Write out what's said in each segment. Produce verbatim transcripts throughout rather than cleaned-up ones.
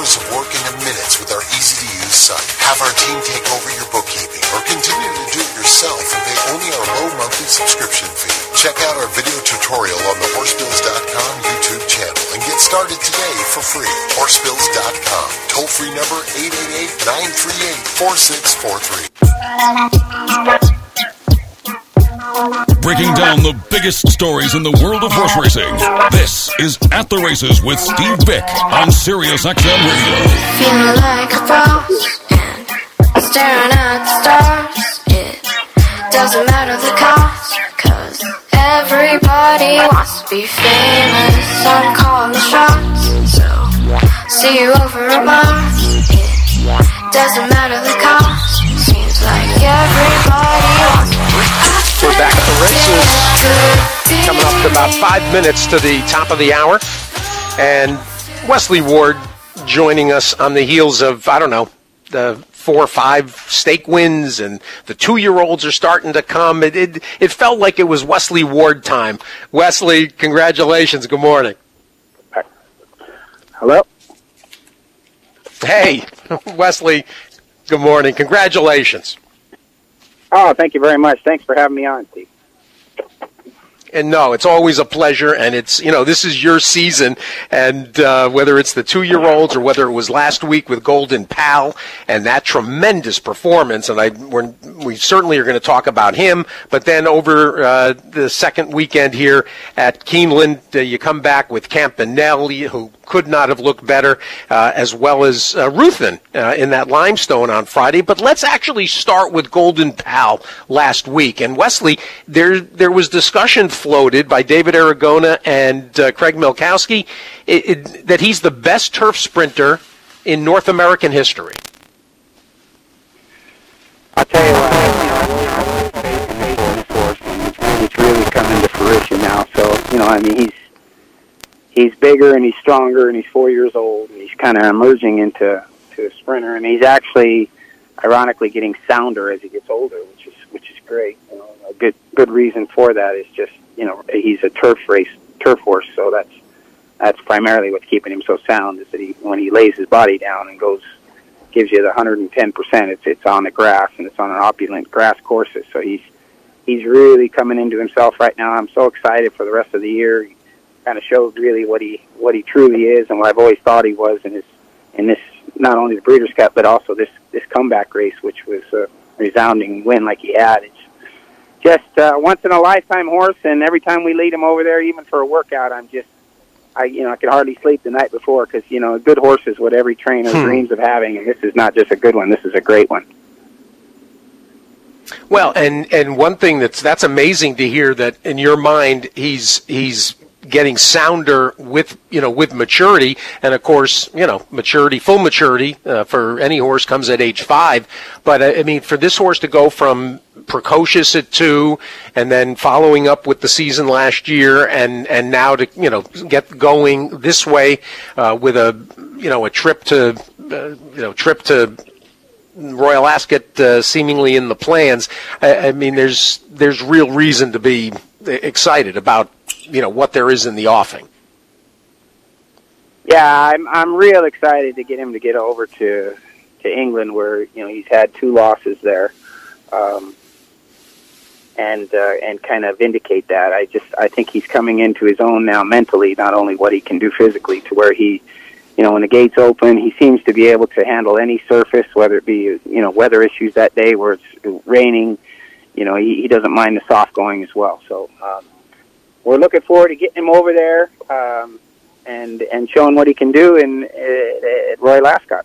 hours of work into minutes with our easy-to-use site. Have our team take over your bookkeeping or continue to do it yourself and pay only our low monthly subscription fee. Check out our video tutorial on the horse bills dot com YouTube channel and get started today for free. horse bills dot com. Toll-free number eight eight eight, nine three eight, four six four three. Breaking down the biggest stories in the world of horse racing. This is At the Races with Steve Bick on Sirius X M Radio. Feeling like a boss and staring at the stars. It doesn't matter the cost, cause everybody wants to be famous. I'm calling the shots, so see you over a bar. It doesn't matter the cost, seems like everybody wants to be. We're back at the races, coming up to about five minutes to the top of the hour. And Wesley Ward joining us on the heels of, I don't know, the four or five stake wins, and the two-year-olds are starting to come. It, it, it felt like it was Wesley Ward time. Wesley, congratulations. Good morning. Hello? Hey, Wesley, good morning. Congratulations. Oh, thank you very much. Thanks for having me on, Steve. And no, it's always a pleasure, and it's, you know, this is your season, and uh, whether it's the two-year-olds or whether it was last week with Golden Pal and that tremendous performance, and I we're, we certainly are going to talk about him, but then over uh, the second weekend here at Keeneland, uh, you come back with Campanelle, who could not have looked better, uh, as well as uh, Ruthin uh, in that Limestone on Friday. But let's actually start with Golden Pal last week. And Wesley, there there was discussion floated by David Aragona and uh, Craig Milkowski it, it, that he's the best turf sprinter in North American history. I'll tell you what, I've always faith in this horse, and it's really coming to fruition now. So, you know, I mean, he's he's bigger and he's stronger and he's four years old and he's kind of emerging into to a sprinter, and he's actually, ironically, getting sounder as he gets older, which is which is great. You know, a good good reason for that is just, you know, he's a turf race turf horse, so that's that's primarily what's keeping him so sound, is that he when he lays his body down and goes gives you the one hundred ten percent, it's it's on the grass and it's on an opulent grass courses. So he's he's really coming into himself right now. I'm so excited for the rest of the year. He kind of shows really what he what he truly is and what I've always thought he was in his in this, not only the Breeders' Cup but also this this comeback race, which was a resounding win like he had. It's just uh, once in a lifetime horse, and every time we lead him over there, even for a workout, I'm just I you know I could hardly sleep the night before, because you know a good horse is what every trainer hmm. dreams of having, and this is not just a good one. This is a great one. Well, and and one thing that's that's amazing to hear, that in your mind he's he's getting sounder with, you know, with maturity. And of course, you know, maturity, full maturity uh, for any horse comes at age five. But uh, I mean, for this horse to go from precocious at two and then following up with the season last year, and, and now to, you know, get going this way uh, with a, you know, a trip to, uh, you know, trip to Royal Ascot uh, seemingly in the plans. I, I mean, there's there's real reason to be excited about, you know, what there is in the offing. Yeah, I'm I'm real excited to get him to get over to to England, where, you know, he's had two losses there, um, and uh, and kind of vindicate that. I just I think he's coming into his own now mentally, not only what he can do physically, to where he, you know, when the gates open, he seems to be able to handle any surface, whether it be, you know, weather issues that day where it's raining. You know, he, he doesn't mind the soft going as well. So um, we're looking forward to getting him over there um, and and showing what he can do in uh, at Royal Ascot.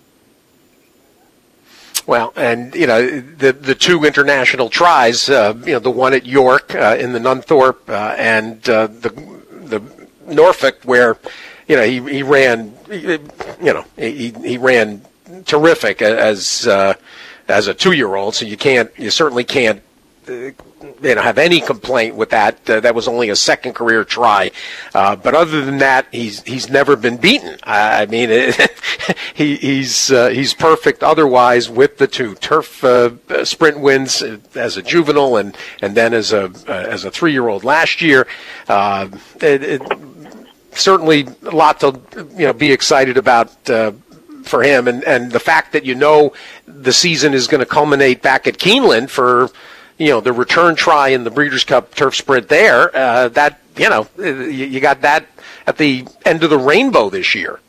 Well, and, you know, the the two international tries, uh, you know, the one at York uh, in the Nunthorpe uh, and uh, the the Norfolk, where, you know, he he ran, you know, he he ran terrific as uh, as a two-year-old. So you can't, you certainly can't, uh, you know, have any complaint with that. Uh, that was only a second career try, uh, but other than that, he's he's never been beaten. I mean, it, he he's uh, he's perfect otherwise with the two turf uh, sprint wins as a juvenile and and then as a uh, as a three-year-old last year. Uh, it, it, certainly a lot to, you know, be excited about uh, for him, and, and the fact that you know the season is going to culminate back at Keeneland for, you know, the return try in the Breeders' Cup Turf Sprint there, uh, that, you know, you, you got that at the end of the rainbow this year.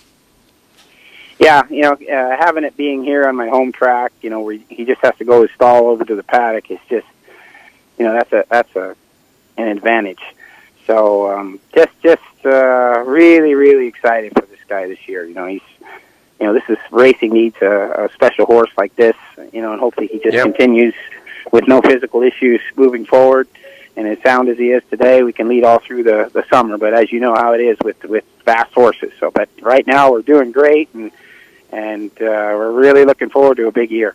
Yeah, you know, uh, having it being here on my home track, you know, where he just has to go his stall over to the paddock, it's just, you know, that's a that's a an advantage. So um, just just uh, really really excited for this guy this year. You know, he's, you know, this is racing needs a, a special horse like this. You know, and hopefully he just yep. continues with no physical issues moving forward. And as sound as he is today, we can lead all through the the summer. But as you know how it is with with fast horses. So, but right now we're doing great, and. And uh, we're really looking forward to a big year.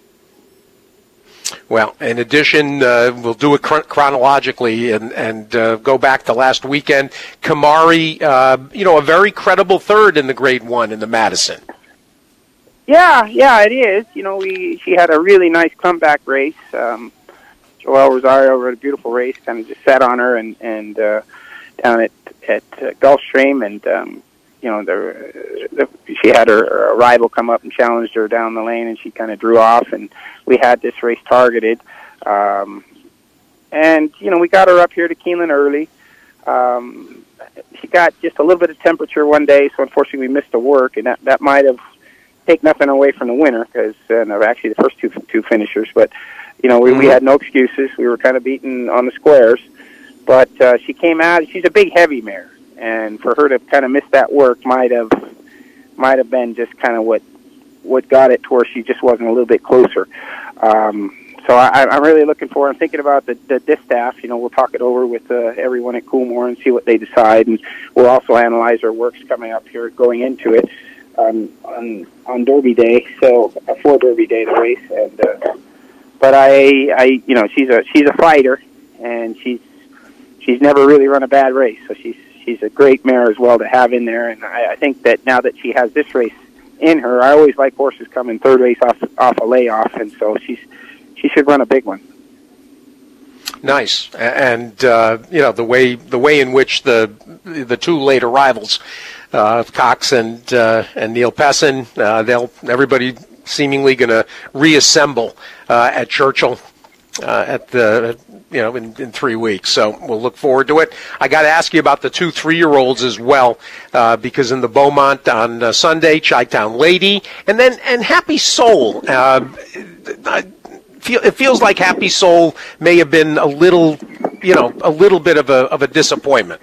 Well, in addition, uh, we'll do it chron- chronologically and, and uh, go back to last weekend. Kamari, uh, you know, a very credible third in the Grade One in the Madison. Yeah, yeah, it is. You know, we she had a really nice comeback race. Um, Joel Rosario had a beautiful race, kind of just sat on her and and uh, down at at uh, Gulfstream, and um, you know, the, the, she had her, her rival come up and challenged her down the lane, and she kind of drew off, and we had this race targeted. Um, and, you know, we got her up here to Keeneland early. Um, she got just a little bit of temperature one day, so unfortunately we missed the work, and that, that might have taken nothing away from the winner, because uh, actually the first two two finishers. But, you know, we, we had no excuses. We were kind of beaten on the squares. But uh, she came out. She's a big, heavy mare. And for her to kind of miss that work might have might have been just kind of what what got it to where she just wasn't a little bit closer. Um, so I, I'm really looking forward. I'm thinking about the, the distaff. You know, we'll talk it over with uh, everyone at Coolmore and see what they decide, and we'll also analyze our works coming up here going into it um, on on Derby Day. So uh, for Derby Day, the race. And uh, but I, I, you know, she's a she's a fighter, and she's she's never really run a bad race. So she's She's a great mare as well to have in there, and I, I think that now that she has this race in her, I always like horses coming third race off off a layoff, and so she's she should run a big one. Nice, and uh, you know the way the way in which the the two late arrivals, uh, Cox and uh, and Neil Pessin, uh, they'll everybody seemingly going to reassemble uh, at Churchill uh, at the. You know, in, in three weeks. So we'll look forward to it. I got to ask you about the two three-year-olds as well, uh, because in the Beaumont on uh, Sunday, Chi-Town Lady, and then and Happy Soul. Uh, I feel, it feels like Happy Soul may have been a little, you know, a little bit of a of a disappointment.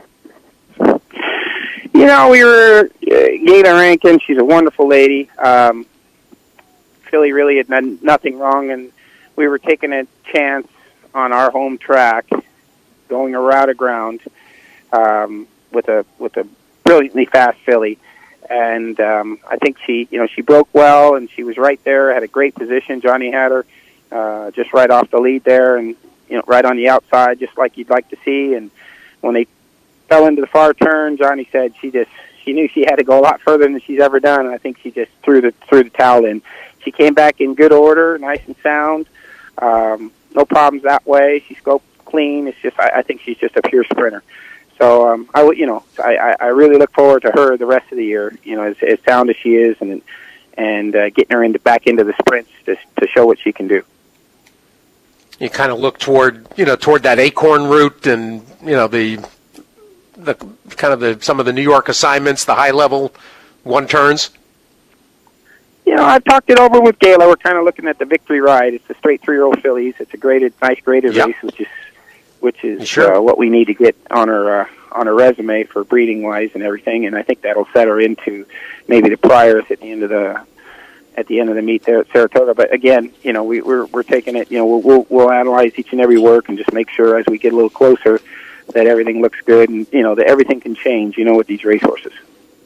You know, we were uh, Gayla Rankin. She's a wonderful lady. Um, Philly really had done nothing wrong, and we were taking a chance on our home track, going around a ground um, with a with a brilliantly fast filly, and um, I think she you know she broke well, and she was right there, had a great position. Johnny had her uh, just right off the lead there, and you know right on the outside, just like you'd like to see. And when they fell into the far turn, Johnny said she just she knew she had to go a lot further than she's ever done, and I think she just threw the threw the towel in. She came back in good order, nice and sound. Um, No problems that way. She scoped clean. It's just, I, I think she's just a pure sprinter. So, um, I would, you know, I, I really look forward to her the rest of the year. You know, as, as sound as she is, and and uh, getting her into back into the sprints to to show what she can do. You kind of look toward, you know, toward that Acorn route, and you know the the kind of the some of the New York assignments, the high level one turns. You know, I've talked it over with Gayla. We're kind of looking at the Victory Ride. It's a straight three-year-old fillies. It's a graded, nice graded yep. race, which is which is sure. uh, what we need to get on her uh, on her resume for breeding wise and everything. And I think that'll set her into maybe the Priors at the end of the at the end of the meet there at Saratoga. But again, you know, we, we're we're taking it. You know, we'll, we'll we'll analyze each and every work and just make sure as we get a little closer that everything looks good, and you know that everything can change. You know, with these racehorses.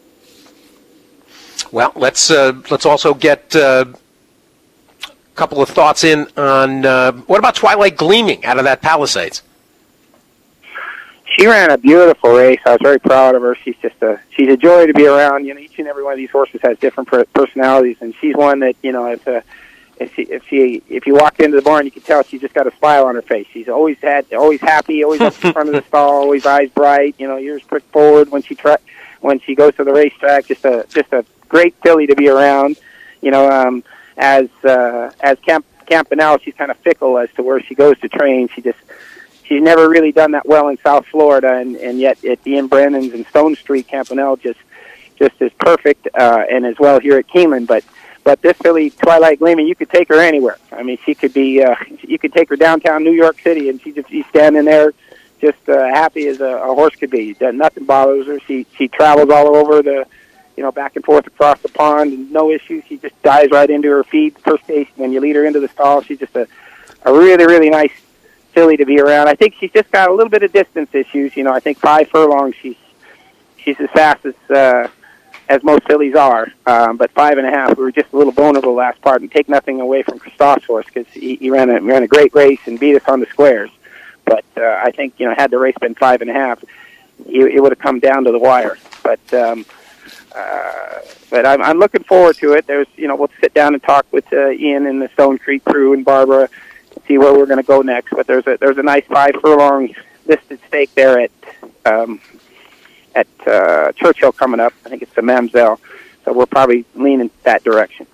Well, let's uh, let's also get uh, a couple of thoughts in on uh, what about Twilight Gleaming out of that Palisades? She ran a beautiful race. I was very proud of her. She's just a she's a joy to be around. You know, each and every one of these horses has different per- personalities, and she's one that you know if uh, if she if she if you walked into the barn, you could tell she just got a smile on her face. She's always had always happy, always up in front of the stall, always eyes bright. You know, ears pricked forward when she tra- when she goes to the racetrack. Just a just a great filly to be around. you know, um, as uh, as Camp Campanelle, she's kind of fickle as to where she goes to train. She just she's never really done that well in South Florida, and, and yet at Ian Brennan's and Stone Street, Campanelle just just is perfect, uh, and as well here at Keeneland. But but this filly, Twilight Gleaming, you could take her anywhere. I mean, she could be uh, you could take her downtown New York City, and she just she's standing there, just uh, happy as a, a horse could be. Nothing bothers her. She she travels all over the, you know, back and forth across the pond, and no issues. She just dives right into her feet. First station, when you lead her into the stall, she's just a, a really, really nice filly to be around. I think she's just got a little bit of distance issues. You know, I think five furlongs, she's she's as fast as uh, as most fillies are. Um, but five and a half, we were just a little vulnerable last part, and take nothing away from Christophe's horse, because he, he ran a ran a great race and beat us on the squares. But uh, I think, you know, had the race been five and a half, it, it would have come down to the wire. But um, uh, but I'm, I'm looking forward to it. There's, you know, we'll sit down and talk with uh, Ian and the Stone Creek crew and Barbara, and see where we're going to go next. But there's a there's a nice five furlong listed stake there at um, at uh, Churchill coming up. I think it's the Mamselle, so we're probably leaning that direction.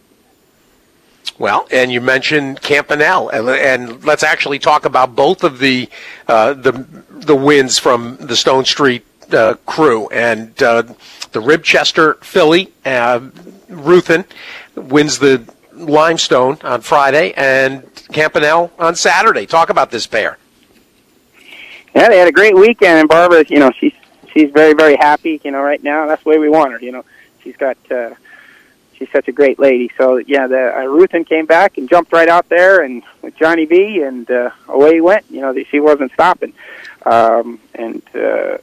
Well, and you mentioned Campanelle, and, and let's actually talk about both of the uh, the the wins from the Stone Street uh, crew. And uh, the Ribchester filly, uh, Ruthin, wins the Limestone on Friday, and Campanelle on Saturday. Talk about this pair. Yeah, they had a great weekend, and Barbara, you know, she's she's very, very happy. You know, right now that's the way we want her. You know, she's got. Uh, She's such a great lady. So, yeah, the uh, Ruthin came back and jumped right out there and with Johnny V, and uh, away he went. You know, the, she wasn't stopping. Um, and uh,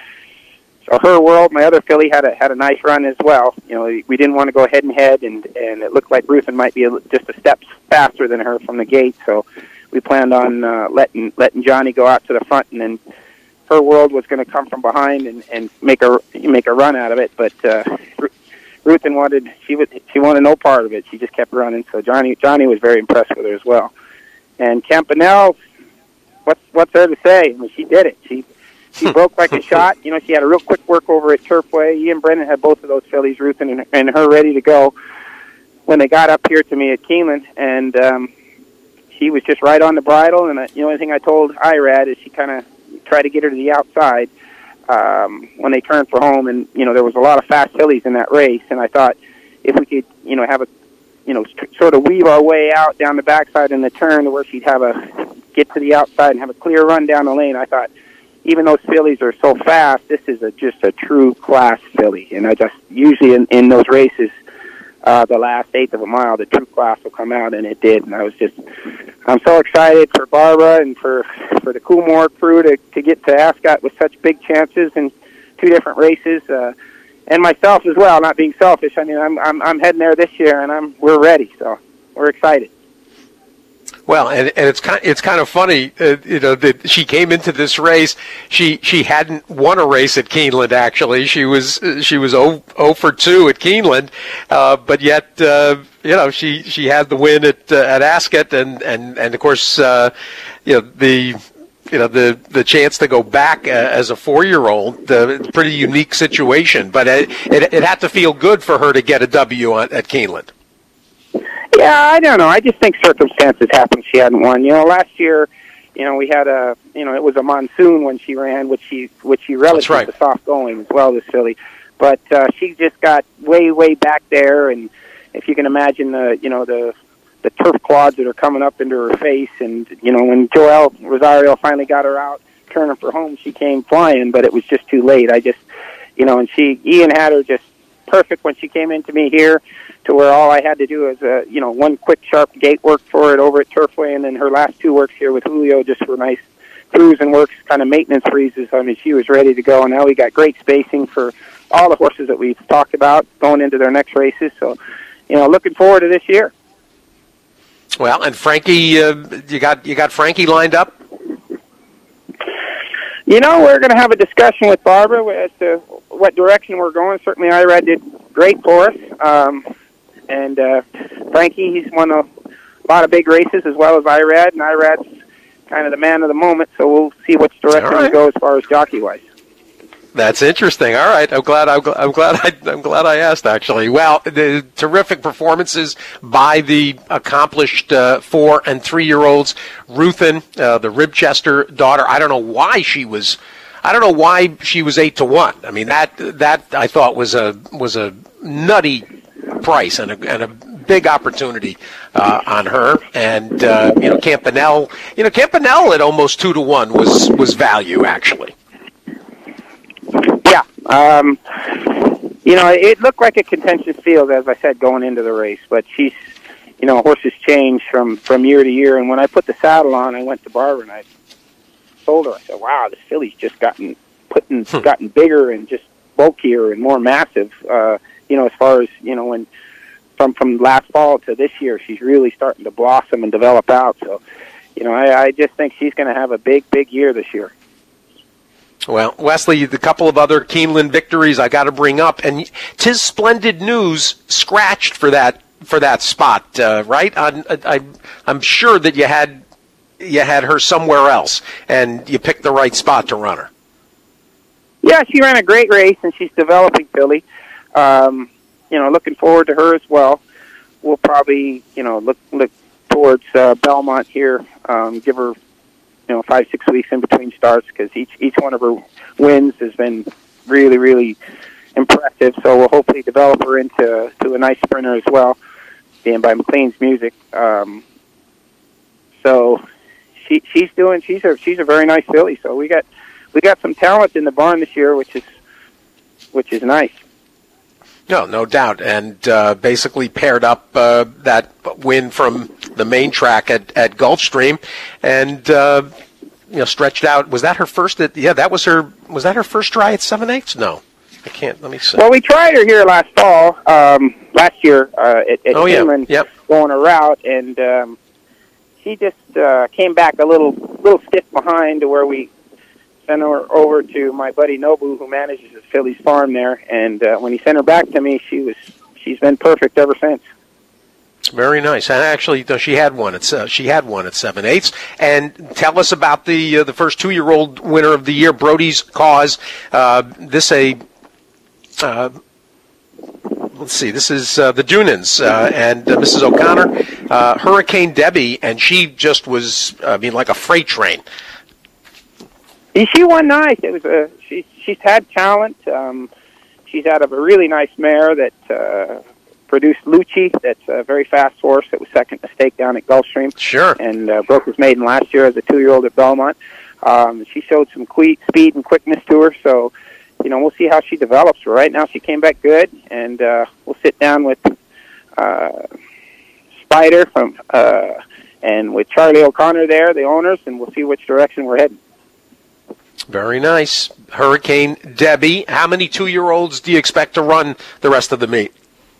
so Her World, my other filly, had a had a nice run as well. You know, we didn't want to go head and head, and, and it looked like Ruthin might be a, just a step faster than her from the gate. So we planned on uh, letting letting Johnny go out to the front, and then Her World was going to come from behind and, and make a make a run out of it. But uh, Ruthin wanted she would she wanted no part of it. She just kept running. So Johnny Johnny was very impressed with her as well. And Campanelle, what's what's there to say? I mean, she did it. She she broke like a shot. You know, she had a real quick work over at Turfway. Ian Brennan had both of those fillies, Ruthin and, and her, ready to go when they got up here to me at Keeneland, and um, she was just right on the bridle. And the only thing I told Irad is she kind of tried to get her to the outside. Um, when they turned for home, and you know there was a lot of fast fillies in that race, and I thought if we could, you know, have a, you know, st- sort of weave our way out down the backside in the turn to where she'd have a get to the outside and have a clear run down the lane. I thought even those fillies are so fast, this is a, just a true class filly, and I just usually in, in those races, uh, the last eighth of a mile, the true class will come out, and it did, and I was just. I'm so excited for Barbara and for, for the Coolmore crew to, to get to Ascot with such big chances in two different races, uh, and myself as well. Not being selfish, I mean, I'm I'm I'm heading there this year, and I'm we're ready, so we're excited. Well, and, and it's kind it's kind of funny, uh, you know, that she came into this race. She she hadn't won a race at Keeneland. Actually, she was she was zero for two at Keeneland, uh, but yet uh, you know she, she had the win at uh, at Ascot, and and and of course uh, you know the. You know the the chance to go back uh, as a four-year-old, uh, pretty unique situation. But it, it it had to feel good for her to get a W on, at Keeneland. Yeah, I don't know. I just think circumstances happened. She hadn't won. You know, last year, you know, we had a, you know, it was a monsoon when she ran, which she which she relished right. the soft going as well, this filly. But uh, she just got way way back there, and if you can imagine the, you know, the. the turf clods that are coming up into her face, and you know when Joelle Rosario finally got her out turning for home, she came flying, but it was just too late. I just, you know, and she Ian had her just perfect when she came into me here, to where all I had to do was uh, you know one quick sharp gate work for it over at Turfway, and then her last two works here with Julio just for nice cruise and works, kind of maintenance freezes. I mean, she was ready to go, and now we got great spacing for all the horses that we've talked about going into their next races. So, you know, looking forward to this year. Well, and Frankie, uh, you got you got Frankie lined up? You know, we're going to have a discussion with Barbara as to what direction we're going. Certainly, Irad did great for us, um, and uh, Frankie, he's won a lot of big races as well as Irad, and Irad's kind of the man of the moment. So we'll see which direction right. we go as far as jockey wise. That's interesting. All right, I'm glad. I'm, gl- I'm glad. I, I'm glad I asked. Actually, well, the terrific performances by the accomplished uh, four and three-year-olds. Ruthin, uh, the Ribchester daughter. I don't know why she was. I don't know why she was eight to one. I mean, that that I thought was a was a nutty price and a, and a big opportunity uh, on her. And uh, you know, Campanelle. You know, Campanelle at almost two to one was was value actually. Yeah, um, you know, it looked like a contentious field, as I said, going into the race. But she's, you know, horses change from, from year to year. And when I put the saddle on, I went to Barbara and I told her, I said, "Wow, this filly's just gotten putting hmm. gotten bigger and just bulkier and more massive." Uh, you know, as far as you know, when from from last fall to this year, she's really starting to blossom and develop out. So, you know, I, I just think she's going to have a big, big year this year. Well, Wesley, the couple of other Keeneland victories I got to bring up, and 'tis splendid news scratched for that for that spot, uh, right? I, I, I'm sure that you had you had her somewhere else, and you picked the right spot to run her. Yeah, she ran a great race, and she's developing filly. Um, you know, looking forward to her as well. We'll probably, you know, look look towards uh, Belmont here, um, give her. You know, five, six weeks in between starts because each each one of her wins has been really, really impressive. So we'll hopefully develop her into to a nice sprinter as well, being by McLean's Music. Um, so she she's doing she's a she's a very nice filly. So we got we got some talent in the barn this year, which is which is nice. No, no doubt, and uh, basically paired up uh, that win from the main track at, at Gulfstream, and uh, you know stretched out. Was that her first? At, yeah, that was her. Was that her first try at seven eighths? No, I can't. Let me see. Well, we tried her here last fall, um, last year uh, at, at oh, Keeneland, yeah. Yep. going a route, and um, she just uh, came back a little little stiff behind to where we sent her over to my buddy Nobu, who manages his Phillies farm there. And uh, when he sent her back to me, she was she's been perfect ever since. It's very nice. And actually, no, she had one. It's uh, she had one at seven eighths. And tell us about the uh, the first two year old winner of the year, Brody's Cause. Uh, this a uh, let's see. This is uh, the Dunans uh, and uh, Missus O'Connor, uh, Hurricane Debbie, and she just was I mean like a freight train. She won nice. It was a she. She's had talent. Um, she's out of a really nice mare that uh, produced Lucci. That's a very fast horse. That was second to stake down at Gulfstream. Sure. And uh, broke his maiden last year as a two-year-old at Belmont. Um, she showed some que- speed and quickness to her. So, you know, we'll see how she develops. But right now, she came back good, and uh, we'll sit down with uh, Spider from uh, and with Charlie O'Connor there, the owners, and we'll see which direction we're heading. Very nice. Hurricane Debbie. How many two-year-olds do you expect to run the rest of the meet?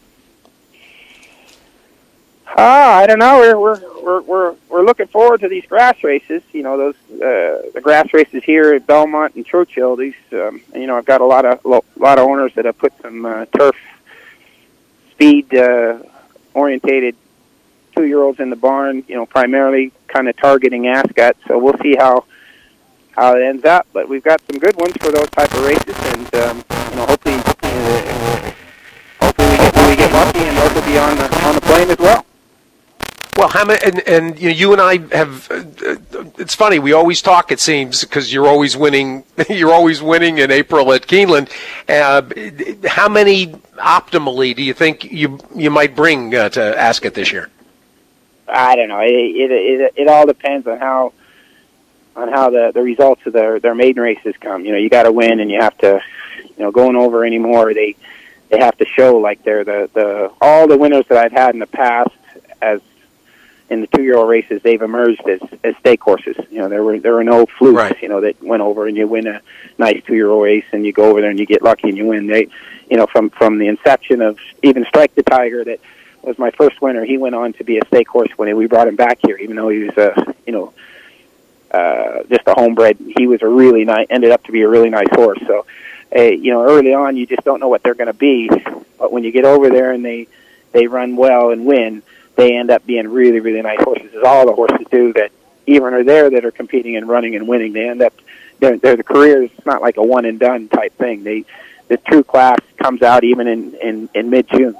Ah, I don't know. We're we're we're we're we're looking forward to these grass races. You know, those uh, the grass races here at Belmont and Churchill. These, um, you know, I've got a lot of a lot of owners that have put some uh, turf speed uh, orientated two-year-olds in the barn. You know, primarily kind of targeting Ascot. So we'll see how. how it ends up, but we've got some good ones for those type of races, and um, you know, hopefully, uh, hopefully we get we get lucky, and those will be on the on the plane as well. Well, how many? And, and you know, you and I have. Uh, it's funny. We always talk. It seems because you're always winning. You're always winning in April at Keeneland. Uh, how many optimally do you think you you might bring uh, to Ascot this year? I don't know. It it it, it all depends on how. on how the, the results of their, their maiden races come. You know, you got to win, and you have to, you know, going over anymore, they they have to show like they're the, the all the winners that I've had in the past as in the two-year-old races, they've emerged as, as stake horses. You know, there were there were no flukes, right. you know, that went over and you win a nice two-year-old race and you go over there and you get lucky and you win. They, you know, from, from the inception of even Strike the Tiger, that was my first winner, he went on to be a stake horse when we brought him back here, even though he was a, you know, Uh, just a homebred. He was a really nice, ended up to be a really nice horse. So, uh, you know, early on, you just don't know what they're going to be. But when you get over there and they, they run well and win, they end up being really, really nice horses. As all the horses do that even are there that are competing and running and winning, they end up their, their careers, it's not like a one and done type thing. They, the true class comes out even in, in, in mid-June.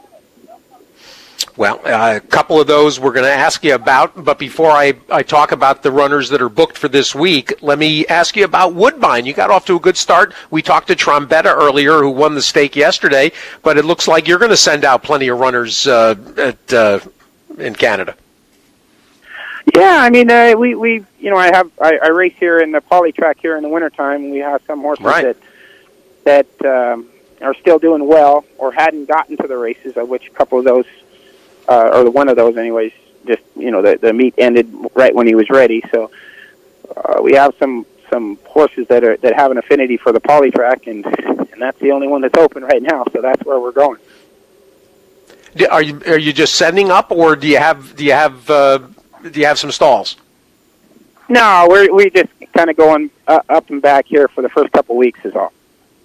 Well, uh, a couple of those we're going to ask you about, but before I, I talk about the runners that are booked for this week, let me ask you about Woodbine. You got off to a good start. We talked to Trombetta earlier, who won the stake yesterday, but it looks like you're going to send out plenty of runners uh, at, uh, in Canada. Yeah, I mean, uh, we, we, you know, I have, I, I race here in the poly track here in the wintertime. We have some horses right. that, that um, are still doing well or hadn't gotten to the races, of which a couple of those Uh, or the one of those, anyways. Just you know, the the meet ended right when he was ready. So uh, we have some some horses that are that have an affinity for the poly track, and and that's the only one that's open right now. So that's where we're going. Are you are you just sending up, or do you have do you have uh, do you have some stalls? No, we're we just kind of going uh, up and back here for the first couple weeks is all.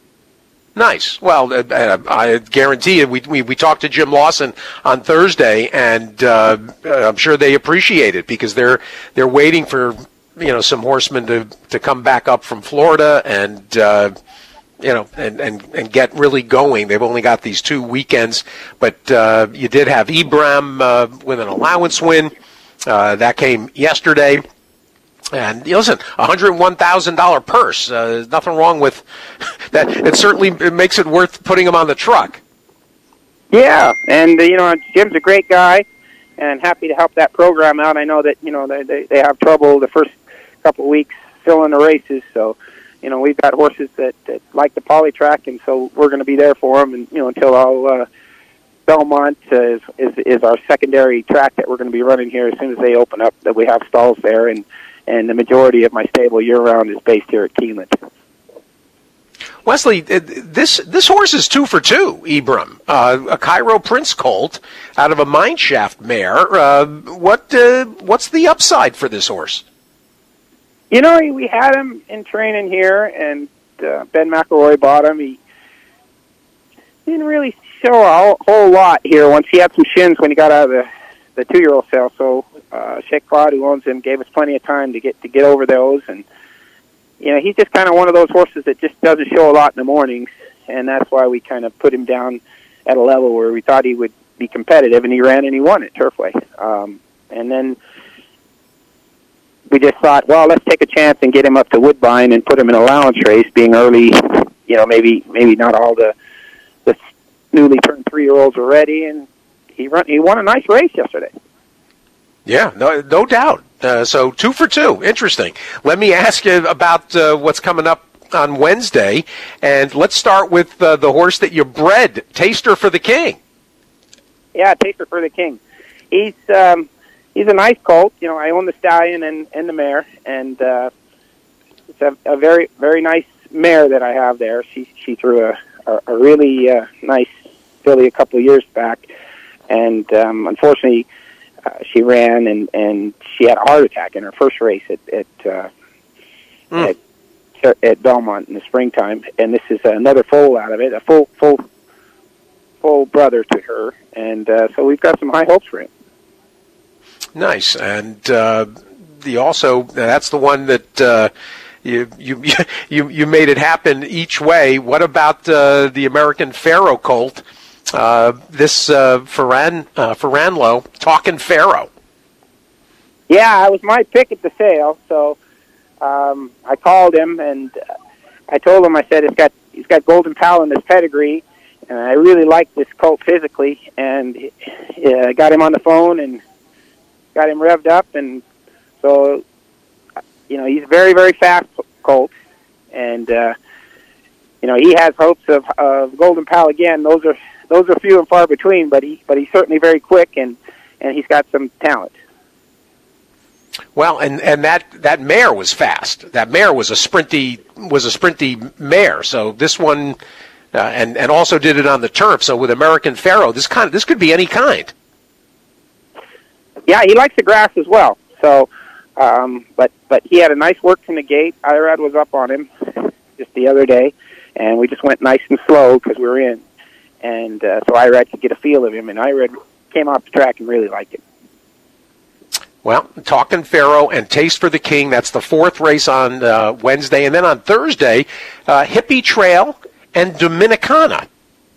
Nice. Well, uh, I guarantee you, we, we we talked to Jim Lawson on Thursday, and uh, I'm sure they appreciate it because they're they're waiting for you know some horsemen to, to come back up from Florida and uh, you know and, and, and get really going. They've only got these two weekends, but uh, you did have Ibram uh, with an allowance win uh, that came yesterday. And listen, a one hundred one thousand dollars purse. Uh, there's nothing wrong with that. It certainly it makes it worth putting him on the truck. Yeah, and uh, you know, Jim's a great guy, and happy to help that program out. I know that you know they they, they have trouble the first couple of weeks filling the races, so you know we've got horses that, that like the poly track, and so we're going to be there for them. And you know until all uh, Belmont uh, is, is is our secondary track that we're going to be running here as soon as they open up. That we have stalls there and. And the majority of my stable year-round is based here at Keeneland. Wesley, this this horse is two for two, Ibram. Uh, a Cairo Prince colt out of a Mineshaft mare. Uh, what uh, what's the upside for this horse? You know, we had him in training here, and uh, Ben McElroy bought him. He didn't really show a whole, whole lot here once he had some shins when he got out of the, the two-year-old sale, so... Uh, Sheikh Claude, who owns him, gave us plenty of time to get to get over those, and you know he's just kind of one of those horses that just doesn't show a lot in the mornings, and that's why we kind of put him down at a level where we thought he would be competitive, and he ran and he won at Turfway. Um, and then we just thought, well, let's take a chance and get him up to Woodbine and put him in an allowance race, being early. You know, maybe maybe not all the the newly turned three year olds are ready, and he run he won a nice race yesterday. Yeah, no, no doubt. Uh, so two for two. Interesting. Let me ask you about uh, what's coming up on Wednesday, and let's start with uh, the horse that you bred, Taster for the King. Yeah, Taster for the King. He's um, he's a nice colt. You know, I own the stallion and, and the mare, and uh, it's a, a very very nice mare that I have there. She she threw a a, a really uh, nice filly a couple of years back, and um, unfortunately. Uh, she ran and, and she had a heart attack in her first race at at, uh, mm. at at Belmont in the springtime, and this is another foal out of it, a full full full brother to her, and uh, so we've got some high hopes for him. Nice, and uh, the also that's the one that uh, you you you you made it happen each way. What about uh, the American Pharaoh colt? Uh, this uh, Ferran, uh, Ferranlo, Talking Pharaoh. Yeah, it was my pick at the sale, so um, I called him and uh, I told him, I said, it's got he's got Golden Pal in his pedigree, and I really like this colt physically, and I uh, got him on the phone and got him revved up, and so, you know, he's a very, very fast colt, and, uh, you know, he has hopes of, of Golden Pal again. Those are Those are few and far between, but he but he's certainly very quick, and, and he's got some talent. Well, and, and that, that mare was fast. That mare was a sprinty was a sprinty mare. So this one, uh, and and also did it on the turf. So with American Pharaoh, this kind of, this could be any kind. Yeah, he likes the grass as well. So, um, but but he had a nice work from the gate. Irad was up on him just the other day, and we just went nice and slow because we were in. And uh, so Irad could get a feel of him, and Irad came off the track and really liked it. Well, Talking Pharaoh and Taste for the King, that's the fourth race on uh, Wednesday. And then on Thursday, uh, Hippie Trail and Dominicana.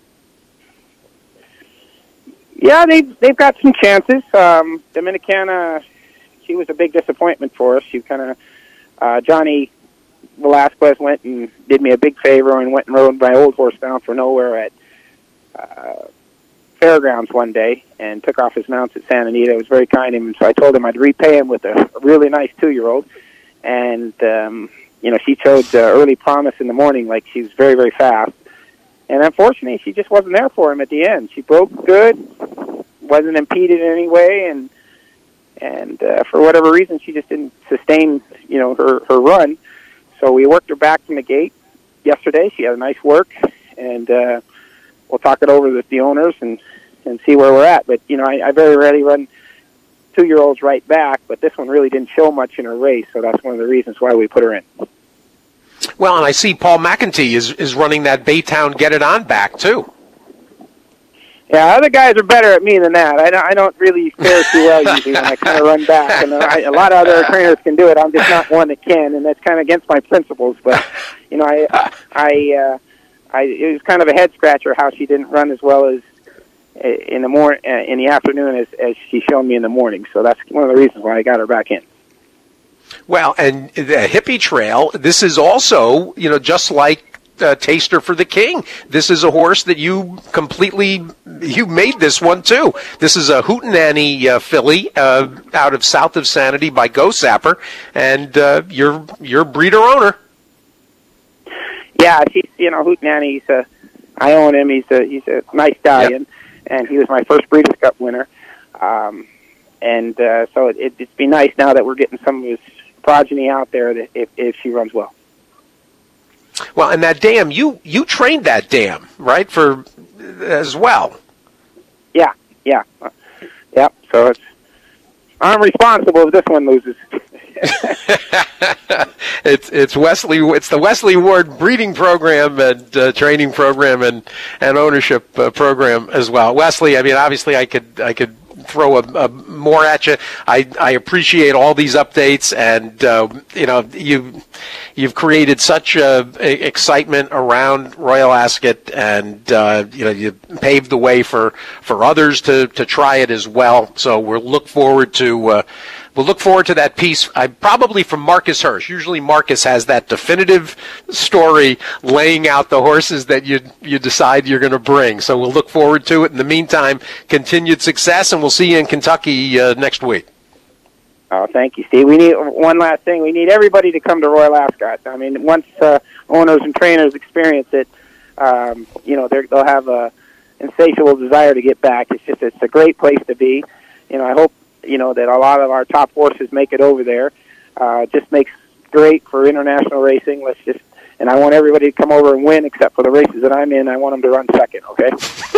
Yeah, they've, they've got some chances. Um, Dominicana, she was a big disappointment for us. She kind of, uh, Johnny Velasquez went and did me a big favor and went and rode my old horse Bound for Nowhere at uh, Fairgrounds one day and took off his mounts at Santa Anita. It was very kind of him, so I told him I'd repay him with a, a really nice two-year-old. And, um, you know, she showed uh, early promise in the morning, like she was very, very fast. And unfortunately, she just wasn't there for him at the end. She broke good, wasn't impeded in any way, and and uh, for whatever reason, she just didn't sustain, you know, her, her run. So we worked her back from the gate yesterday. She had a nice work, and uh, we'll talk it over with the owners and, and see where we're at. But, you know, I, I very rarely run two-year-olds right back, but this one really didn't show much in her race, so that's one of the reasons why we put her in. Well, and I see Paul McEntee is, is running that Baytown Get It On back, too. Yeah, other guys are better at me than that. I don't, I don't really fare too well usually when I kind of run back, and I, a lot of other trainers can do it. I'm just not one that can, and that's kind of against my principles. But, you know, I, I, uh, I, it was kind of a head-scratcher how she didn't run as well as in the mor- in the afternoon as, as she showed me in the morning. So that's one of the reasons why I got her back in. Well, and the Hippie Trail, this is also, you know, just like uh, Taster for the King. This is a horse that you completely, you made this one too. This is a Hootenanny uh, filly uh, out of South of Sanity by Go Sapper, and uh, you're, you're breeder owner. Yeah, she's, you know, Hootenanny, he's a, I own him. He's a, he's a nice stallion, yep. And he was my first Breeders' Cup winner. Um, and uh, so it, it, it'd be nice now that we're getting some of his progeny out there that if, if she runs well. Well, and that dam, you, you trained that dam, right, for as well? Yeah, yeah. Uh, yep, so it's, I'm responsible if this one loses. it's it's Wesley. It's the Wesley Ward breeding program and uh, training program and and ownership uh, program as well. Wesley, I mean, obviously, I could I could throw a, a more at you. I I appreciate all these updates, and uh, you know you you've created such uh, excitement around Royal Ascot, and uh, you know you paved the way for for others to to try it as well. So we'll look forward to. Uh, We'll look forward to that piece, I, probably from Marcus Hirsch. Usually Marcus has that definitive story laying out the horses that you you decide you're going to bring. So we'll look forward to it. In the meantime, continued success, and we'll see you in Kentucky uh, next week. Oh, thank you, Steve. We need one last thing. We need everybody to come to Royal Ascot. I mean, once uh, owners and trainers experience it, um, you know, they'll have a insatiable desire to get back. It's just it's a great place to be. You know, I hope. You know, that a lot of our top horses make it over there. Uh, just makes great for international racing. Let's just, and I want everybody to come over and win, except for the races that I'm in. I want them to run second. Okay.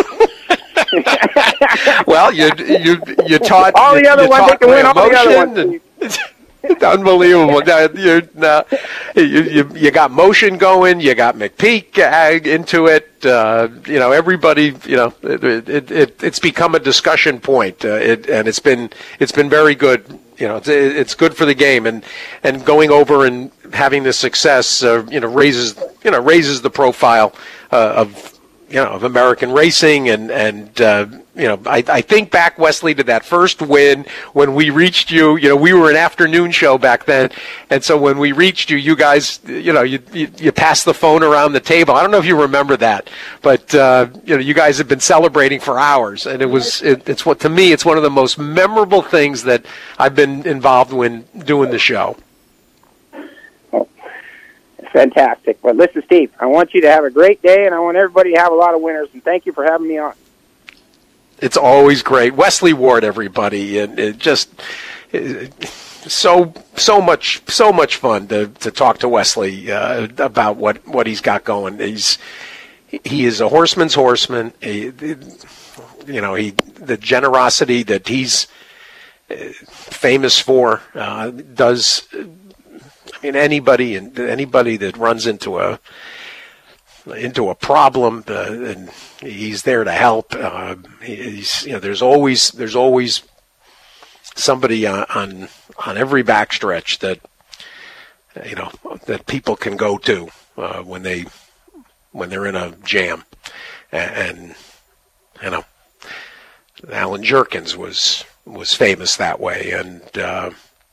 Well, you you you taught all the you, other you ones. They can win all the other ones. It's unbelievable. Now, you, now, you, you you got motion going. You got McPeak uh, into it. Uh, you know, everybody. You know, it, it, it it's become a discussion point. Uh, it, and it's been it's been very good. You know, it's, it's good for the game, and, and going over and having this success. Uh, you know, raises you know raises the profile uh, of. You know, of American racing, and and uh, you know, I, I think back, Wesley, to that first win when we reached you. You know, we were an afternoon show back then, and so when we reached you, you guys, you know, you you, you passed the phone around the table. I don't know if you remember that, but uh, you know, you guys have been celebrating for hours, and it was it, it's what to me, it's one of the most memorable things that I've been involved when doing the show. Fantastic. Well, listen, Steve, I want you to have a great day, and I want everybody to have a lot of winners, and thank you for having me on. It's always great. Wesley Ward, everybody, and it just it, so so much so much fun to, to talk to Wesley uh, about what, what he's got going. He's he is a horseman's horseman. He, you know, he the generosity that he's famous for uh, does. I mean, anybody and anybody that runs into a into a problem, uh, and he's there to help. Uh, he's you know, there's always there's always somebody on on, on every backstretch that you know that people can go to uh, when they when they're in a jam, and, and you know, Alan Jerkins was was famous that way, and uh,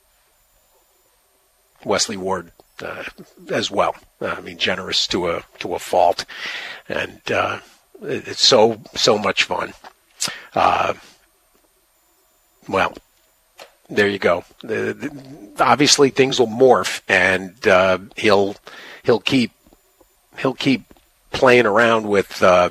Wesley Ward uh, as well. Uh, I mean, generous to a to a fault, and uh, it, it's so so much fun. Uh, well, there you go. The, the, obviously, things will morph, and uh, he'll he'll keep he'll keep playing around with uh,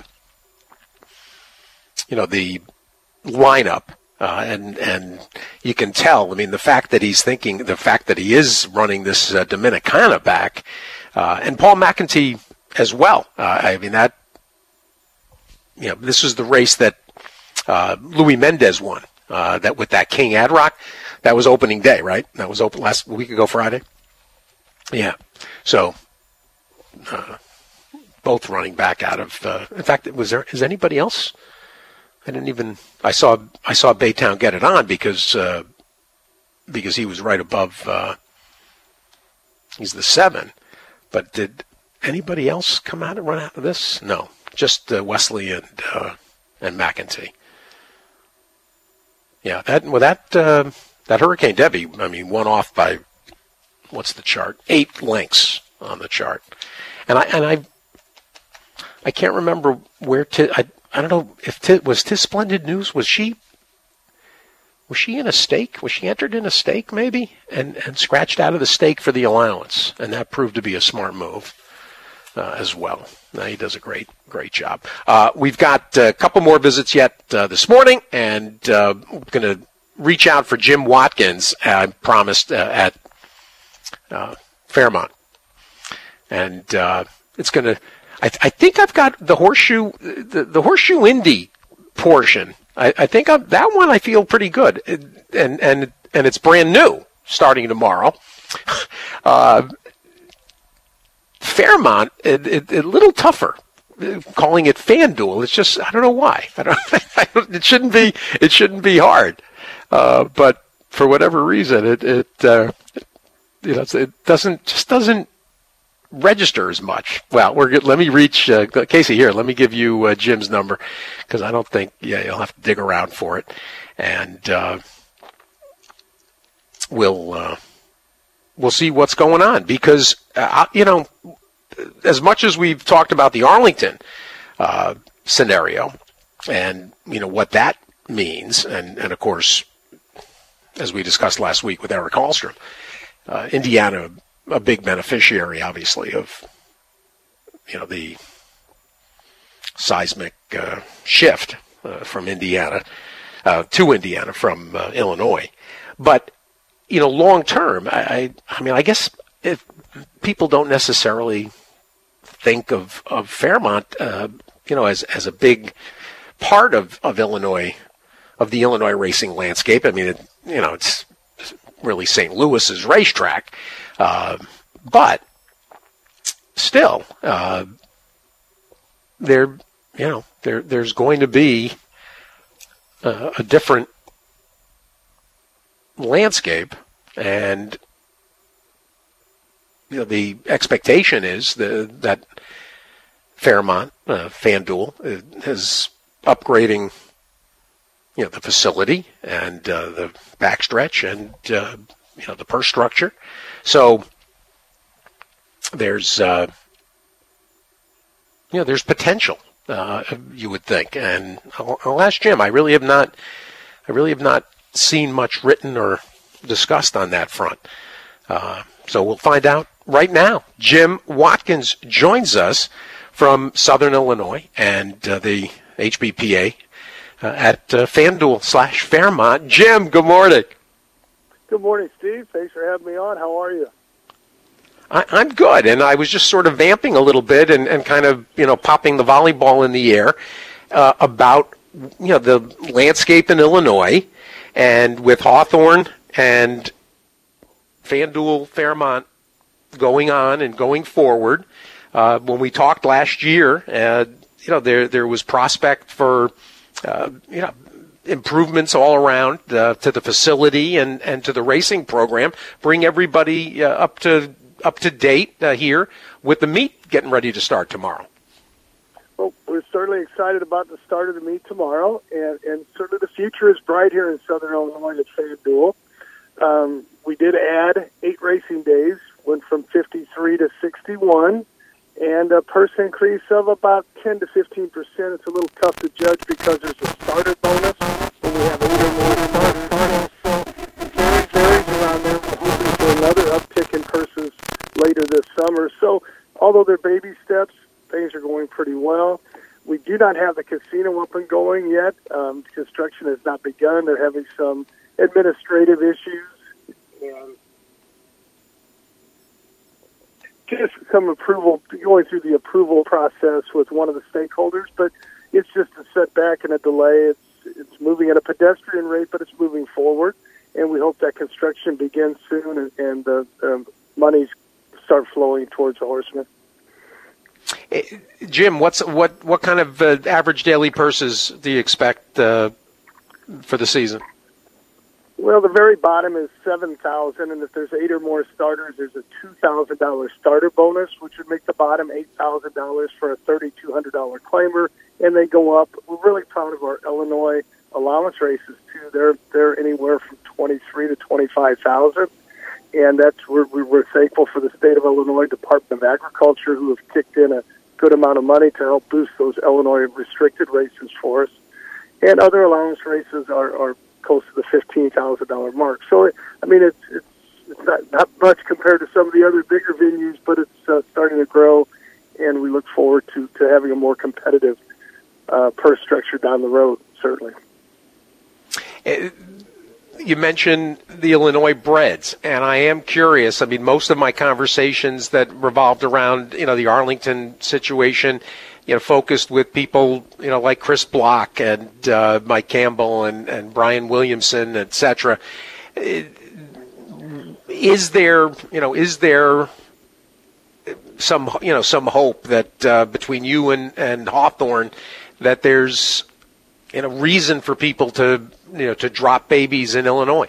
you know the lineup, uh, and and you can tell. I mean, the fact that he's thinking, the fact that he is running this uh, Dominicana back, uh, and Paul McEntee as well. Uh, I mean that you know this is the race that uh, Louis Mendez won. Uh, that with that King Ad Rock, that was opening day, right? That was open last week ago Friday. Yeah. So uh, both running back out of. Uh, in fact, was there? Is anybody else? I didn't even. I saw. I saw Baytown get it on because uh, because he was right above. Uh, he's the seven. But did anybody else come out and run out of this? No, just uh, Wesley and uh, and McEntee. Yeah, that well, that uh, that Hurricane Debbie. I mean, won off by what's the chart? Eight lengths on the chart, and I and I I can't remember where to. I I don't know if T, was Tiz Splendid News. Was she was she in a stake? Was she entered in a stake maybe, and and scratched out of the stake for the allowance, and that proved to be a smart move uh, as well. Now, he does a great, great job. Uh, we've got a couple more visits yet uh, this morning, and uh, we're going to reach out for Jim Watkins, I uh, promised, uh, at uh, Fairmont. And uh, it's going to, I, I think I've got the Horseshoe, the, the Horseshoe Indy portion. I, I think I've, that one I feel pretty good. And, and, and it's brand new starting tomorrow. uh, Fairmont, it, it, a little tougher. Calling it FanDuel, it's just I don't know why. I don't. I don't it shouldn't be. It shouldn't be hard. Uh, but for whatever reason, it it uh, you know it doesn't just doesn't register as much. Well, we're good. Let me reach uh, Casey here. Let me give you uh, Jim's number because I don't think. Yeah, you'll have to dig around for it, and uh, we'll. Uh, We'll see what's going on because, uh, you know, as much as we've talked about the Arlington uh, scenario and, you know, what that means, and, and, of course, as we discussed last week with Eric Hallstrom, uh, Indiana, a big beneficiary, obviously, of, you know, the seismic uh, shift uh, from Indiana uh, to Indiana from uh, Illinois. But you know, long term, I, I, I mean, I guess if people don't necessarily think of, of Fairmont, uh, you know, as as a big part of, of Illinois, of the Illinois racing landscape. I mean, it, you know, it's really Saint Louis's racetrack, uh, but still, uh, there, you know, there there's going to be uh, a different landscape, and you know the expectation is the, that Fairmont, uh, FanDuel, is upgrading, you know, the facility and uh, the backstretch and uh, you know the purse structure. So there's uh, you know there's potential, uh, you would think, and I'll, I'll ask Jim. I really have not. I really have not. seen much written or discussed on that front. Uh, so we'll find out right now. Jim Watkins joins us from Southern Illinois and uh, the H B P A uh, at uh, FanDuel slash Fairmont. Jim, good morning. Good morning, Steve. Thanks for having me on. How are you? I, I'm good, and I was just sort of vamping a little bit and, and kind of, you know, popping the volleyball in the air uh, about, you know, the landscape in Illinois. And with Hawthorne and FanDuel Fairmont going on and going forward, uh, when we talked last year, uh, you know, there there was prospect for, uh, you know, improvements all around uh, to the facility and, and to the racing program. Bring everybody uh, up to up to date uh, here with the meet getting ready to start tomorrow. Well, we're certainly excited about the start of the meet tomorrow, and, and certainly the future is bright here in Southern Illinois at FanDuel. Um, we did add eight racing days, went from fifty-three to sixty-one, and a purse increase of about ten to fifteen percent. It's a little tough to judge because there's a starter bonus when we have eight or more start starters. So it varies, varies around there. We're hoping for another uptick in purses later this summer. So although they're baby steps, things are going pretty well. We do not have the casino up and going yet. Um, construction has not begun. They're having some administrative issues and just some approval, going through the approval process with one of the stakeholders, but it's just a setback and a delay. It's it's moving at a pedestrian rate, but it's moving forward, and we hope that construction begins soon and, and the um, monies start flowing towards the horsemen. Jim, what's what what kind of uh, average daily purses do you expect uh, for the season? Well, the very bottom is seven thousand dollars, and if there's eight or more starters, there's a two thousand dollars starter bonus, which would make the bottom eight thousand dollars for a three thousand two hundred dollars claimer, and they go up. We're really proud of our Illinois allowance races, too. They're they're anywhere from twenty-three thousand to twenty-five thousand dollars, and that's we're, we're thankful for the state of Illinois Department of Agriculture, who have kicked in a good amount of money to help boost those Illinois restricted races for us. And other allowance races are, are close to the fifteen thousand dollars mark. So, I mean, it's it's, it's not, not much compared to some of the other bigger venues, but it's uh, starting to grow, and we look forward to, to having a more competitive uh, purse structure down the road, certainly. You mentioned the Illinois Breds, and I am curious. I mean, most of my conversations that revolved around, you know, the Arlington situation, you know, focused with people, you know, like Chris Block and uh, Mike Campbell and, and Brian Williamson, et cetera. Is there, you know, is there some, you know, some hope that uh, between you and, and Hawthorne that there's, you know, reason for people to, you know, to drop babies in Illinois?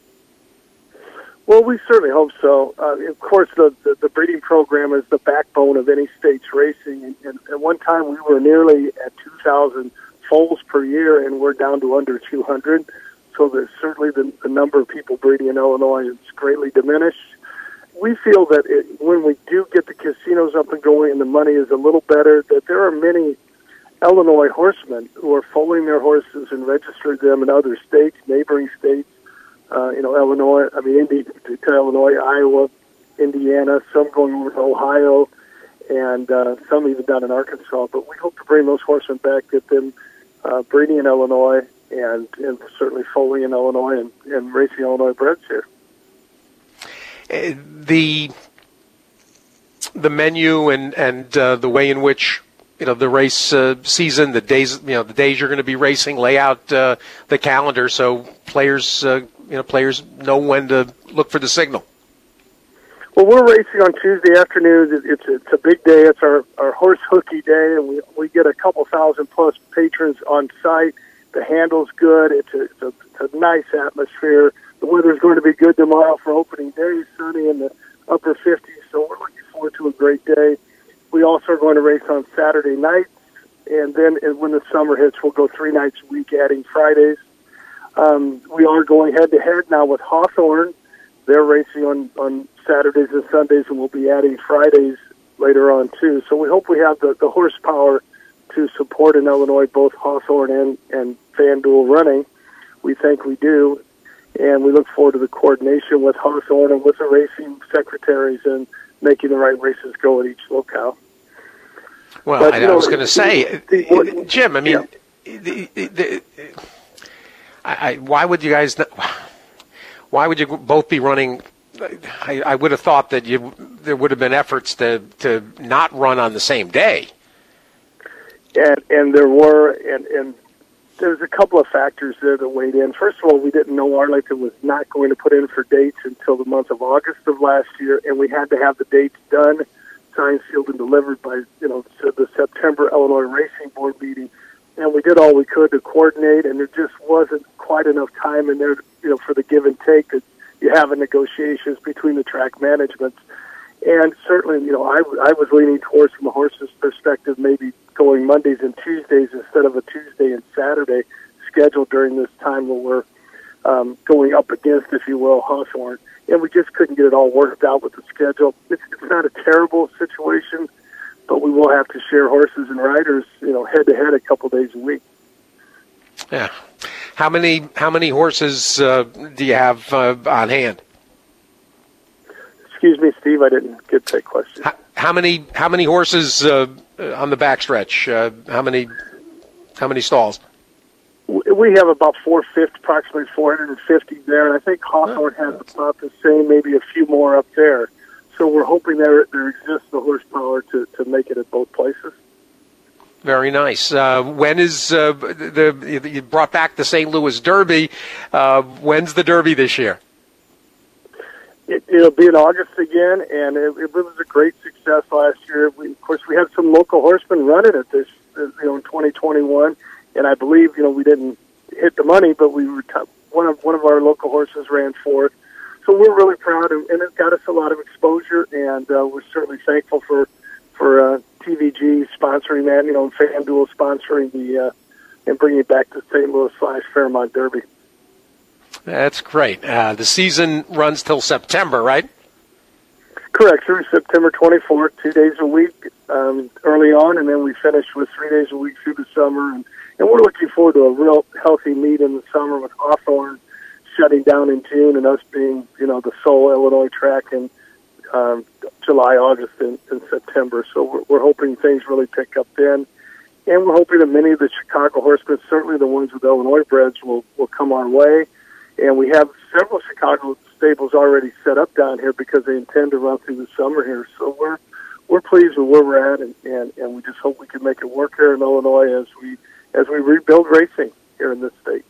Well, we certainly hope so. Uh, of course, the, the, the breeding program is the backbone of any state's racing. And, and at one time, we were nearly at two thousand foals per year, and we're down to under two hundred. So there's certainly the, the number of people breeding in Illinois is greatly diminished. We feel that it, when we do get the casinos up and going and the money is a little better, that there are many Illinois horsemen who are foaling their horses and registering them in other states, neighboring states. Uh, you know, Illinois, I mean, Indi- to Illinois, Iowa, Indiana, some going over to Ohio, and uh, some even down in Arkansas. But we hope to bring those horsemen back, get them uh, breeding in Illinois, and, and certainly foaling in Illinois and, and racing Illinois breds here. Uh, the the menu and and uh, the way in which, you know, the race uh, season, the days, you know, the days you're going to be racing, lay out uh, the calendar so players, uh, you know, players know when to look for the signal. Well, we're racing on Tuesday afternoons. It's it's a big day. It's our, our horse hooky day, and we we get a couple thousand plus patrons on site. The handle's good. It's a, it's a, it's a nice atmosphere. The weather's going to be good tomorrow for opening day. Sunny in the upper fifties, so we're looking forward to a great day. We also are going to race on Saturday nights, and then when the summer hits, we'll go three nights a week, adding Fridays. Um, we are going head-to-head now with Hawthorne. They're racing on, on Saturdays and Sundays, and we'll be adding Fridays later on, too. So we hope we have the, the horsepower to support in Illinois both Hawthorne and, and FanDuel running. We think we do, and we look forward to the coordination with Hawthorne and with the racing secretaries and making the right races go at each locale. Well, but, I, you know, I was going to say, the, what, Jim, I mean, yeah. the, the, the, I, I, why would you guys, not, why would you both be running? I, I would have thought that you there would have been efforts to, to not run on the same day. And and there were, and, and there's a couple of factors there that weighed in. First of all, we didn't know Arlington was not going to put in for dates until the month of August of last year, and we had to have the dates done, signed, sealed, and delivered by, you know, the September Illinois Racing Board meeting. and we did all we could to coordinate, and there just wasn't quite enough time in there, you know, for the give and take that you have in negotiations between the track managements. And certainly, you know, I, I was leaning towards, from a horse's perspective, maybe going Mondays and Tuesdays instead of a Tuesday and Saturday schedule during this time where we're um, going up against, if you will, Hawthorne. And we just couldn't get it all worked out with the schedule. It's, it's not a terrible situation, but we will have to share horses and riders, you know, head-to-head a couple days a week. Yeah. How many how many horses uh, do you have uh, on hand? Excuse me, Steve, I didn't get that question. How, how many how many horses uh, on the backstretch? Uh, how many how many stalls? We have about four fifty, approximately four hundred fifty there, and I think Hawthorne has about the same, maybe a few more up there. So we're hoping there there exists the horsepower to, to make it at both places. Very nice. Uh, when is uh, the you brought back the Saint Louis Derby? Uh, when's the Derby this year? It, it'll be in August again, and it, it was a great success last year. We, of course, we had some local horsemen running it this, you know, in twenty twenty-one, and I believe, you know, we didn't hit the money, but we were t- one of one of our local horses ran fourth. So we're really proud, and, and it got us a lot of exposure, and uh, we're certainly thankful for for uh, T V G sponsoring that, you know, and FanDuel sponsoring the uh, and bringing it back to Saint Louis slash Fairmont Derby. That's great. Uh, the season runs till September, right? Correct, through September twenty-fourth, two days a week um, early on, and then we finish with three days a week through the summer. And, and we're looking forward to a real healthy meet in the summer with Hawthorne shutting down in June and us being, you know, the sole Illinois track in um, July, August, and, and September. So we're, we're hoping things really pick up then. And we're hoping that many of the Chicago horsemen, certainly the ones with Illinois breds, will, will come our way. And we have several Chicago stables already set up down here because they intend to run through the summer here. So we're we're pleased with where we're at, and, and, and we just hope we can make it work here in Illinois as we as we rebuild racing here in this state.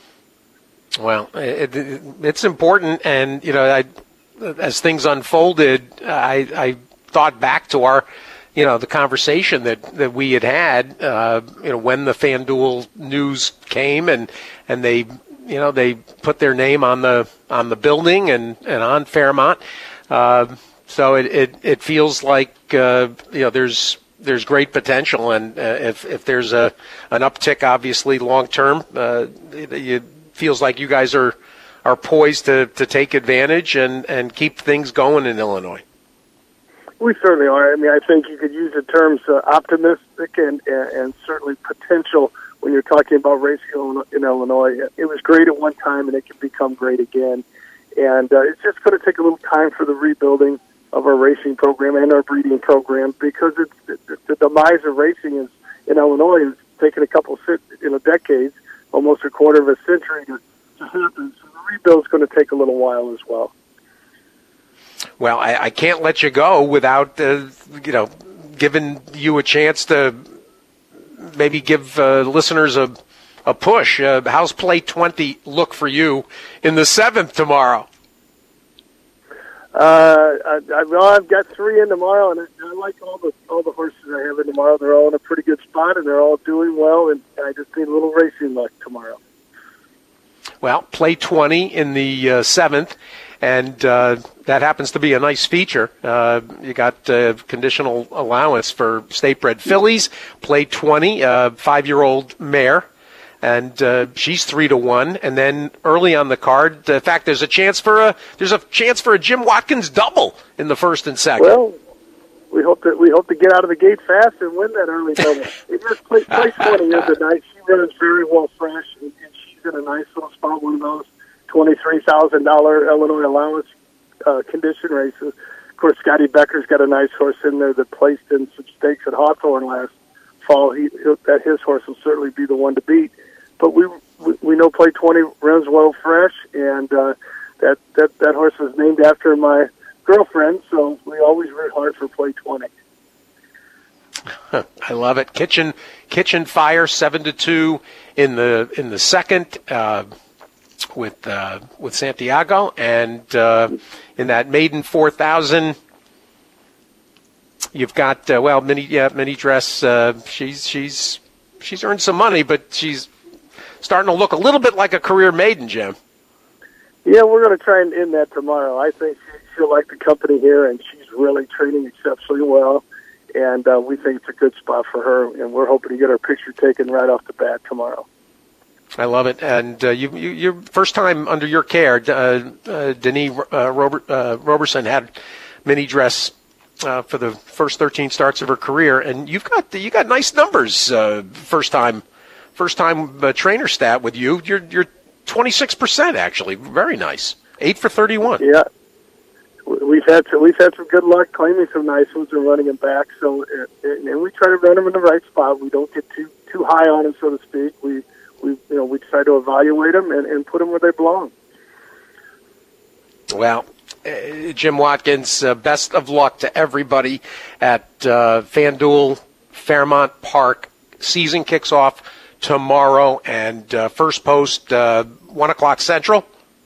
Well, it, it, it's important, and you know, I, as things unfolded, I, I thought back to our, you know, the conversation that, that we had had, uh, you know, when the FanDuel news came, and and they. You know, they put their name on the on the building and, and on Fairmont, uh, so it, it, it feels like uh, you know there's there's great potential, and uh, if if there's a an uptick, obviously long term, uh, it, it feels like you guys are are poised to, to take advantage and, and keep things going in Illinois. We certainly are. I mean, I think you could use the terms uh, optimistic and, and and certainly potential. When you're talking about racing in Illinois, it was great at one time, and it can become great again. And uh, it's just going to take a little time for the rebuilding of our racing program and our breeding program, because it's, it, the demise of racing is in Illinois is taking a couple of you know decades, almost a quarter of a century to, to happen. So the rebuild's going to take a little while as well. Well, I, I can't let you go without uh, you know giving you a chance to. Maybe give uh, listeners a a push. Uh, how's Play twenty look for you in the seventh tomorrow? Uh, I, I, well, I've got three in tomorrow, and I, I like all the all the horses I have in tomorrow. They're all in a pretty good spot, and they're all doing well. And I just need a little racing luck tomorrow. Well, Play twenty in the uh, seventh. And uh, that happens to be a nice feature. Uh, you got uh, conditional allowance for state-bred fillies. Play twenty, uh, five-year-old mare, and uh, she's three to one. And then early on the card, in fact, there's a chance for a there's a chance for a Jim Watkins double in the first and second. Well, we hope that we hope to get out of the gate fast and win that early double. It is play, play twenty is a nice. She runs very well fresh, and, and she's in a nice little spot. One of those twenty-three thousand dollars Illinois allowance uh, condition races. Of course, Scotty Becker's got a nice horse in there that placed in some stakes at Hawthorne last fall. He, that his horse will certainly be the one to beat. But we we, we know Play twenty runs well fresh, and uh, that, that, that horse was named after my girlfriend, so we always root hard for Play twenty. I love it. Kitchen Kitchen Fire seven to two in the in the second. Uh, with uh, with Santiago, and uh, in that maiden four thousand, you've got uh, well, mini yeah, mini dress. Uh, she's she's she's earned some money, but she's starting to look a little bit like a career maiden, Jim. Yeah, we're going to try and end that tomorrow. I think she, she'll like the company here, and she's really training exceptionally well. And uh, we think it's a good spot for her, and we're hoping to get our picture taken right off the bat tomorrow. I love it. And uh, you, you, your first time under your care, uh, uh, Denise uh, Robert, uh, Roberson had mini dress uh, for the first thirteen starts of her career, and you've got you got nice numbers. Uh, first time, first time uh, trainer stat with you. You're you're twenty-six percent actually, very nice. Eight for thirty-one. Yeah, we've had some, we've had some good luck claiming some nice ones and running them back. So and, and we try to run them in the right spot. We don't get too too high on them, so to speak. We we you know we try to evaluate them and, and put them where they belong. Well, uh, Jim Watkins, uh, best of luck to everybody at uh, FanDuel Fairmount Park. Season kicks off tomorrow, and uh, first post uh, one o'clock Central.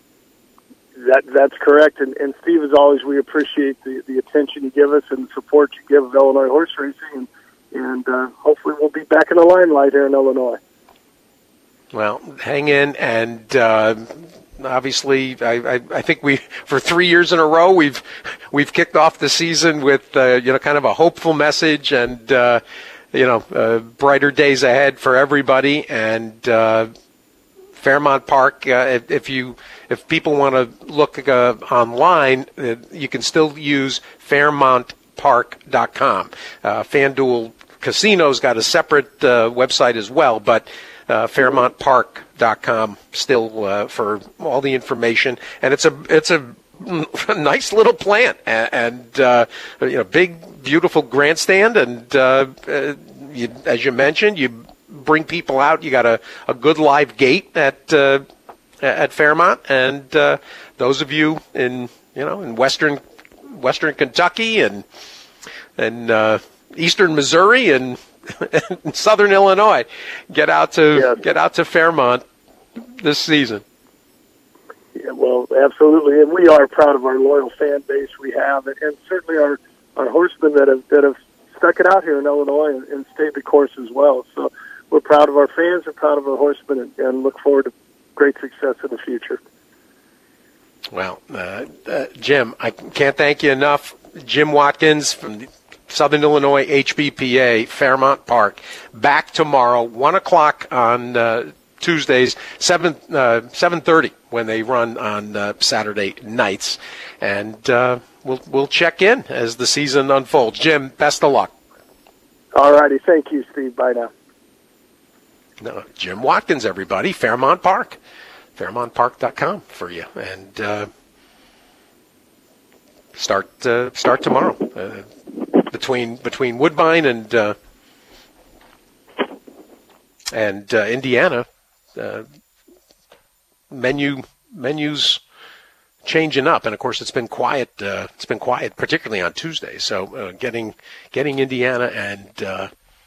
That that's correct, and, and Steve, as always, we appreciate the, the attention you give us and the support you give of Illinois horse racing, and, and uh, hopefully we'll be back in the limelight here in Illinois. Well, hang in, and uh, obviously, I, I, I think we for three years in a row we've we've kicked off the season with uh, you know kind of a hopeful message, and uh, you know uh, brighter days ahead for everybody, and. Uh, Fairmount Park, uh, if, if you if people want to look uh, online, uh, you can still use fairmount park dot com. Uh, FanDuel Casino's got a separate uh, website as well, but uh, fairmount park dot com still uh, for all the information. And it's a it's a nice little plant, and, and uh, you know, big, beautiful grandstand, and uh, uh, you, as you mentioned, you. Bring people out. You got a, a good live gate at uh, at Fairmount, and uh, those of you in you know in western western Kentucky and and uh, eastern Missouri and, and southern Illinois, get out to yeah. get out to Fairmount this season. Yeah, well, absolutely, and we are proud of our loyal fan base we have, and, and certainly our, our horsemen that have that have stuck it out here in Illinois and, and stayed the course as well. So. We're proud of our fans, we're proud of our horsemen, and, and look forward to great success in the future. Well, uh, uh, Jim, I can't thank you enough. Jim Watkins from the Southern Illinois H B P A, Fairmount Park. Back tomorrow, one o'clock on uh, Tuesdays, seven uh, seven thirty when they run on uh, Saturday nights, and uh, we'll we'll check in as the season unfolds. Jim, best of luck. All righty, thank you, Steve. Bye now. No, Jim Watkins, everybody, Fairmount Park, fairmount park dot com for you, and uh, start uh, start tomorrow uh, between between Woodbine and uh, and uh, Indiana. Uh, menu menus changing up, and of course it's been quiet. Uh, it's been quiet, particularly on Tuesday. So uh, getting getting Indiana and uh,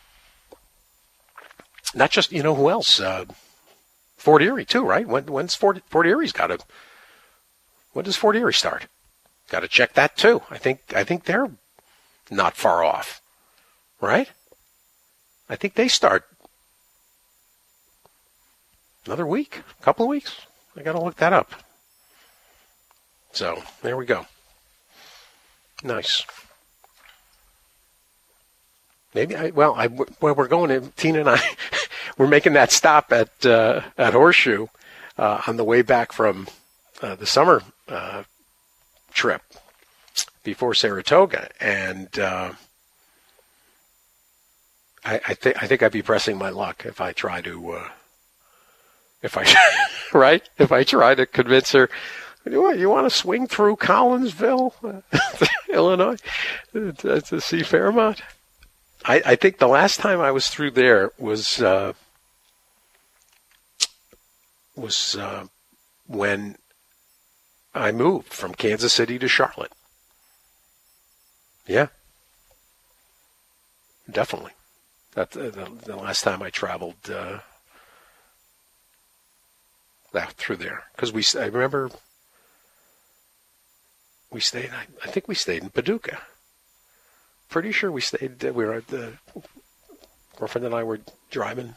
not just, you know, who else? Uh, Fort Erie, too, right? When, when's Fort, Fort Erie's got to, when does Fort Erie start? Got to check that, too. I think I think they're not far off, right? I think they start another week, a couple of weeks. I got to look that up. So, there we go. Nice. Maybe I, well, I, well, we're going to, Tina and I, we're making that stop at, uh, at Horseshoe, uh, on the way back from, uh, the summer, uh, trip before Saratoga. And, uh, I, I think, I think I'd be pressing my luck if I try to, uh, if I, right? If I try to convince her, you want, you want to swing through Collinsville, Illinois, to, to see Fairmount? I, I think the last time I was through there was uh, was uh, when I moved from Kansas City to Charlotte. Yeah, definitely. That's uh, the, the last time I traveled uh, that through there, because we I remember we stayed. I, I think we stayed in Paducah. Pretty sure we stayed. We were at the girlfriend and I were driving.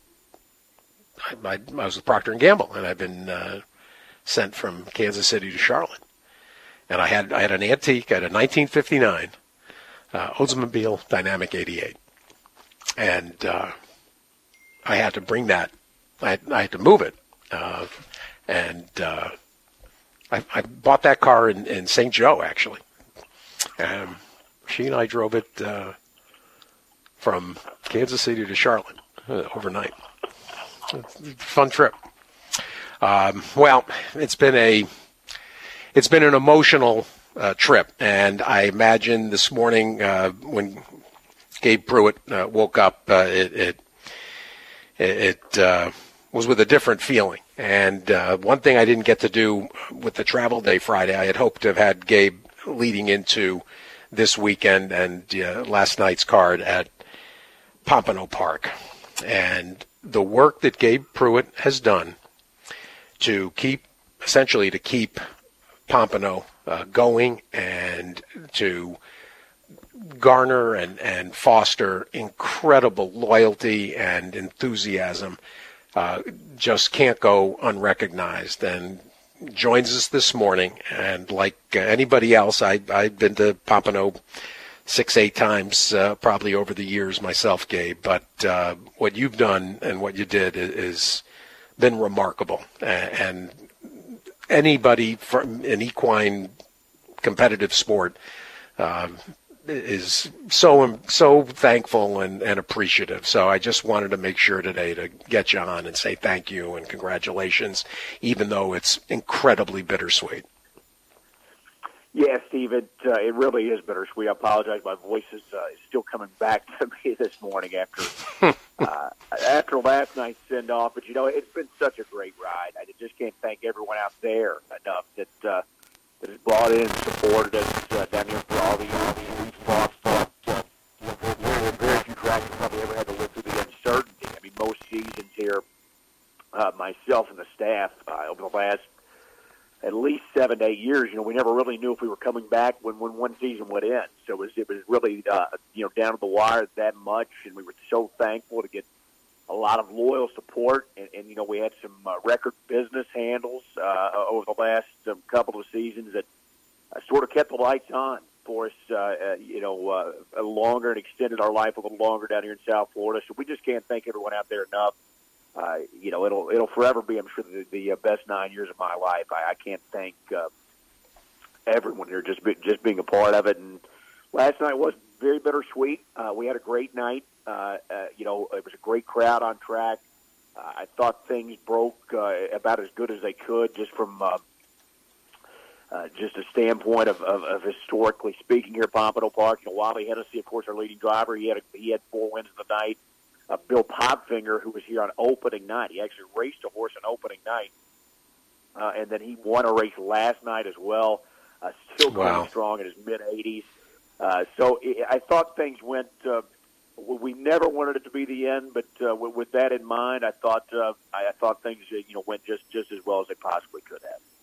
I, I, I was with Procter and Gamble, and I've been uh, sent from Kansas City to Charlotte. And I had I had an antique, I had a nineteen fifty-nine uh, Oldsmobile Dynamic eighty-eight. And uh, I had to bring that, I had, I had to move it. Uh, and uh, I, I bought that car in, in Saint Joe, actually. Um, she and I drove it uh, from Kansas City to Charlotte uh, overnight. Fun trip. Um, well, it's been a it's been an emotional uh, trip, and I imagine this morning uh, when Gabe Pruitt uh, woke up, uh, it it, it uh, was with a different feeling. And uh, one thing I didn't get to do with the travel day Friday, I had hoped to have had Gabe leading into this weekend and uh, last night's card at Pompano Park. And the work that Gabe Pruitt has done to keep, essentially to keep Pompano uh, going and to garner and, and foster incredible loyalty and enthusiasm uh, just can't go unrecognized. And joins us this morning, and like uh, anybody else, I, I've been to Pompano six, eight times uh, probably over the years myself, Gabe, but uh, what you've done and what you did is, is been remarkable. And anybody from an equine competitive sport uh, is so so thankful and, and appreciative. So I just wanted to make sure today to get you on and say thank you and congratulations, even though it's incredibly bittersweet. Yeah, Steve, it, uh, it really is bittersweet. I apologize. My voice is, uh, is still coming back to me this morning after uh, after last night's send-off. But, you know, it's been such a great ride. I just can't thank everyone out there enough that, uh, that has brought in and supported us uh, down here for all the years we've fought. fought uh, you know, there, there are very few tracks that probably ever had to live through the uncertainty. I mean, most seasons here, uh, myself and the staff, uh, over the last at least seven to eight years, you know, we never really knew if we were coming back when, when one season would end. So it was, it was really, uh, you know, down to the wire that much, and we were so thankful to get a lot of loyal support. And, and you know, we had some uh, record business handles uh, over the last um, couple of seasons that uh, sort of kept the lights on for us, uh, uh, you know, uh, longer and extended our life a little longer down here in South Florida. So we just can't thank everyone out there enough. Uh, you know, it'll it'll forever be, I'm sure, the, the uh, best nine years of my life. I, I can't thank uh, everyone here just be, just being a part of it. And last night was very bittersweet. Uh, we had a great night. Uh, uh, you know, it was a great crowd on track. Uh, I thought things broke uh, about as good as they could, just from uh, uh, just a standpoint of, of, of historically speaking here at Pompano Park. You know, Wally Hennessy, of course, our leading driver. He had a, he had four wins of the night. Uh, Bill Popfinger, who was here on opening night. He actually raced a horse on opening night. Uh, and then he won a race last night as well, uh, still going Wow. strong in his mid-eighties. Uh, so it, I thought things went uh, – we never wanted it to be the end, but uh, with, with that in mind, I thought uh, I, I thought things uh, you know went just, just as well as they possibly could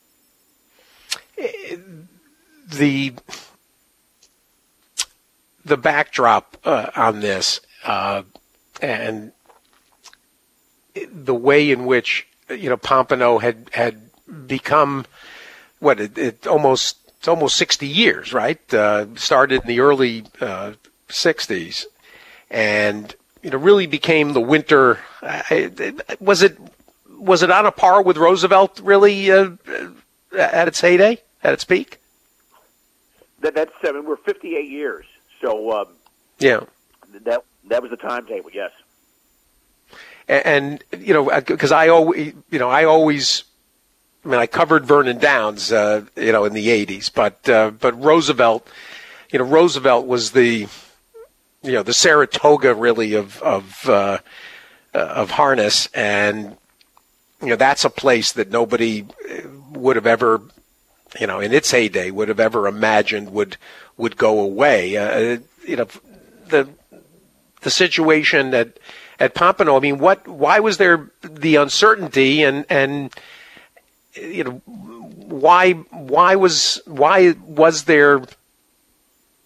have. The, the backdrop uh, on this uh, – and the way in which, you know, Pompano had had become, what, it, it almost it's almost sixty years, right? Uh, started in the early uh, sixties, and you know, really became the winter. Uh, was it was it on a par with Roosevelt, really, uh, at its heyday, at its peak? That, that's I mean, we're fifty-eight years, so um, yeah. That that was the timetable, yes. And, and you know, because I always, you know, I always, I mean, I covered Vernon Downs, uh, you know, in the eighties, but uh, but Roosevelt, you know, Roosevelt was the, you know, the Saratoga really of of uh, of harness, and you know, that's a place that nobody would have ever, you know, in its heyday would have ever imagined would would go away. Uh, you know, the the situation at at Pompano. I mean, what? Why was there the uncertainty, and and you know, why why was why was there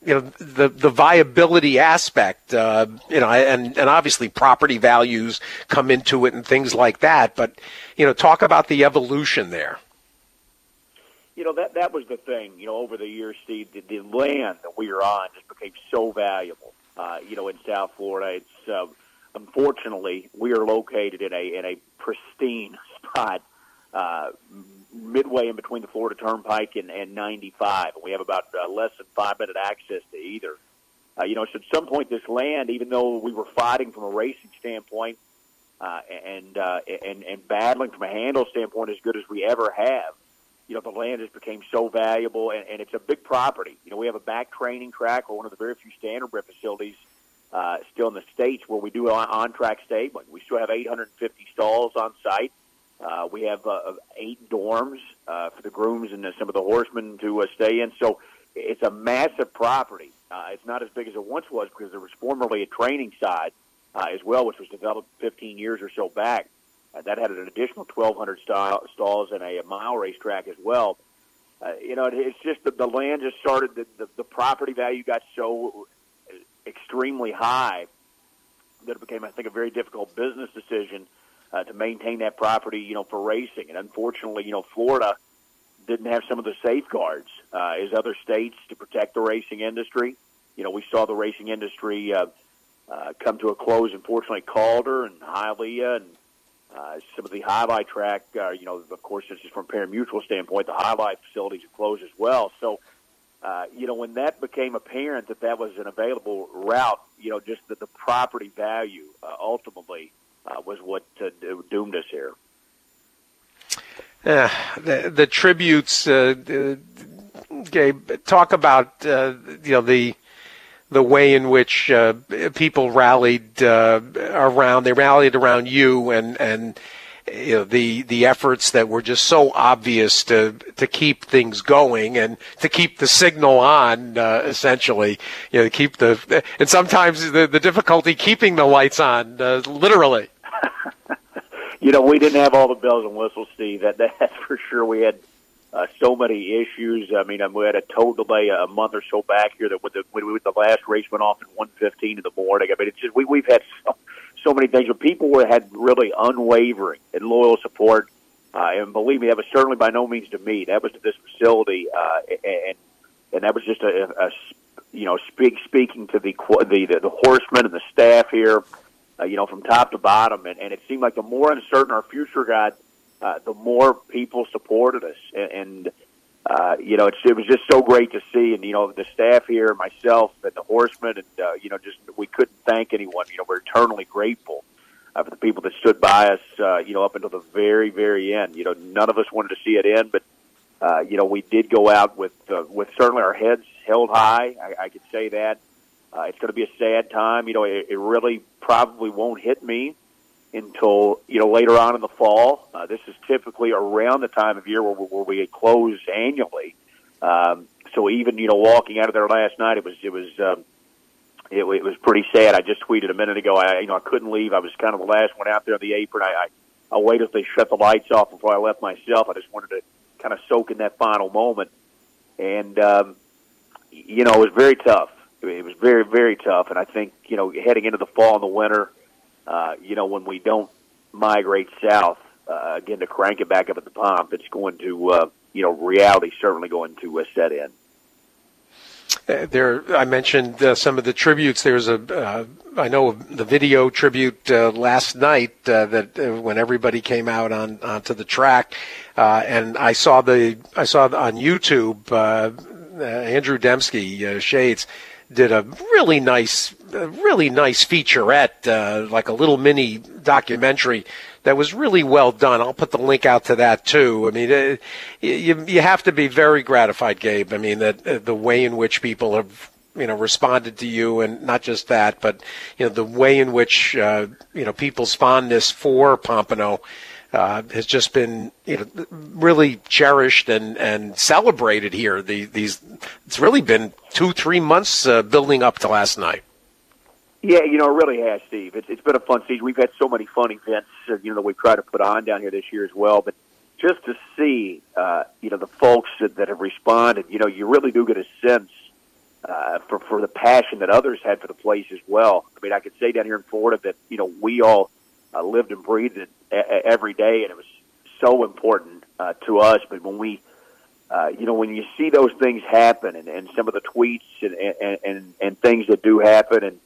you know, the the viability aspect, uh, you know, and and obviously property values come into it and things like that. But you know, talk about the evolution there. You know, that that was the thing. You know, over the years, Steve, the, the land that we were on just became so valuable. Uh, you know, in South Florida, it's uh, unfortunately we are located in a in a pristine spot. Uh, midway in between the Florida Turnpike and, and ninety-five. We have about uh, less than five-minute access to either. Uh, you know, so at some point this land, even though we were fighting from a racing standpoint uh, and, uh, and and battling from a handle standpoint as good as we ever have, you know, the land just became so valuable, and, and it's a big property. You know, we have a back training track. We're one of the very few standardbred facilities uh, still in the States where we do on- on-track stabling. We still have eight hundred fifty stalls on site. Uh, we have uh, eight dorms uh, for the grooms and uh, some of the horsemen to uh, stay in. So it's a massive property. Uh, it's not as big as it once was because there was formerly a training side uh, as well, which was developed fifteen years or so back. Uh, that had an additional twelve hundred stall, stalls and a, a mile racetrack as well. Uh, you know, it, it's just that the land just started, the, the, the property value got so extremely high that it became, I think, a very difficult business decision Uh, to maintain that property, you know, for racing. And unfortunately, you know, Florida didn't have some of the safeguards uh, as other states to protect the racing industry. You know, we saw the racing industry uh, uh, come to a close, unfortunately, Calder and Hialeah and uh, some of the highlight track, uh, you know, of course, this is from Pari-Mutual standpoint, the highlight facilities have closed as well. So, uh, you know, when that became apparent that that was an available route, you know, just that the property value uh, ultimately Uh, was what uh, doomed us here. Uh, the, the tributes, uh, uh, Gabe, talk about uh, you know the the way in which uh, people rallied uh, around. They rallied around you, and and you know the the efforts that were just so obvious to to keep things going and to keep the signal on, uh, essentially, you know, to keep the and sometimes the the difficulty keeping the lights on, uh, literally. You know, we didn't have all the bells and whistles, Steve. That that's for sure. We had uh, so many issues. I mean, we had a tow delay a month or so back here that with the with the last race went off at one fifteen in the morning. I mean, it's just we we've had so, so many things, but people were had really unwavering and loyal support. Uh, and believe me, that was certainly by no means to me. That was to this facility, uh, and and that was just a, a you know speak speaking to the the the, the horsemen and the staff here. Uh, you know, from top to bottom, and, and it seemed like the more uncertain our future got, uh, the more people supported us, and, and uh, you know, it's, it was just so great to see, and you know, the staff here, myself, and the horsemen, and uh, you know, just we couldn't thank anyone. You know, we're eternally grateful uh, for the people that stood by us, uh, you know, up until the very, very end. You know, none of us wanted to see it end, but uh, you know, we did go out with uh, with certainly our heads held high. I, I could say that. Uh, it's going to be a sad time. You know, it, it really probably won't hit me until, you know, later on in the fall. Uh, this is typically around the time of year where, where we close annually. Um, so even, you know, walking out of there last night, it was, it was, um, it, it was pretty sad. I just tweeted a minute ago, I, you know, I couldn't leave. I was kind of the last one out there on the apron. I, I, I waited until they shut the lights off before I left myself. I just wanted to kind of soak in that final moment. And, um, you know, it was very tough. It was very, very tough, and I think, you know, heading into the fall and the winter, uh, you know, when we don't migrate south, uh, again, to crank it back up at the pump, it's going to, uh, you know, reality certainly going to uh, set in. Uh, there, I mentioned uh, some of the tributes. There's a, uh, I know the video tribute uh, last night uh, that uh, when everybody came out on onto the track, uh, and I saw the, I saw on YouTube, uh, uh, Andrew Dembski, uh, Shades, did a really nice, a really nice featurette, uh, like a little mini documentary that was really well done. I'll put the link out to that too. I mean, uh, you you have to be very gratified, Gabe. I mean, that uh, the way in which people have, you know, responded to you, and not just that, but you know, the way in which uh, you know people's fondness for Pompano Uh, has just been, you know, really cherished and, and celebrated here. The, these, it's really been two, three months uh, building up to last night. Yeah, you know, it really has, Steve. It's, it's been a fun season. We've had so many fun events, uh, you know, that we've tried to put on down here this year as well. But just to see, uh, you know, the folks that, that have responded, you know, you really do get a sense uh, for for the passion that others had for the place as well. I mean, I could say down here in Florida that you know we all uh, lived and breathed it a- every day, and it was so important uh, to us. But when we Uh, you know, when you see those things happen and, and some of the tweets and, and, and, and things that do happen, and,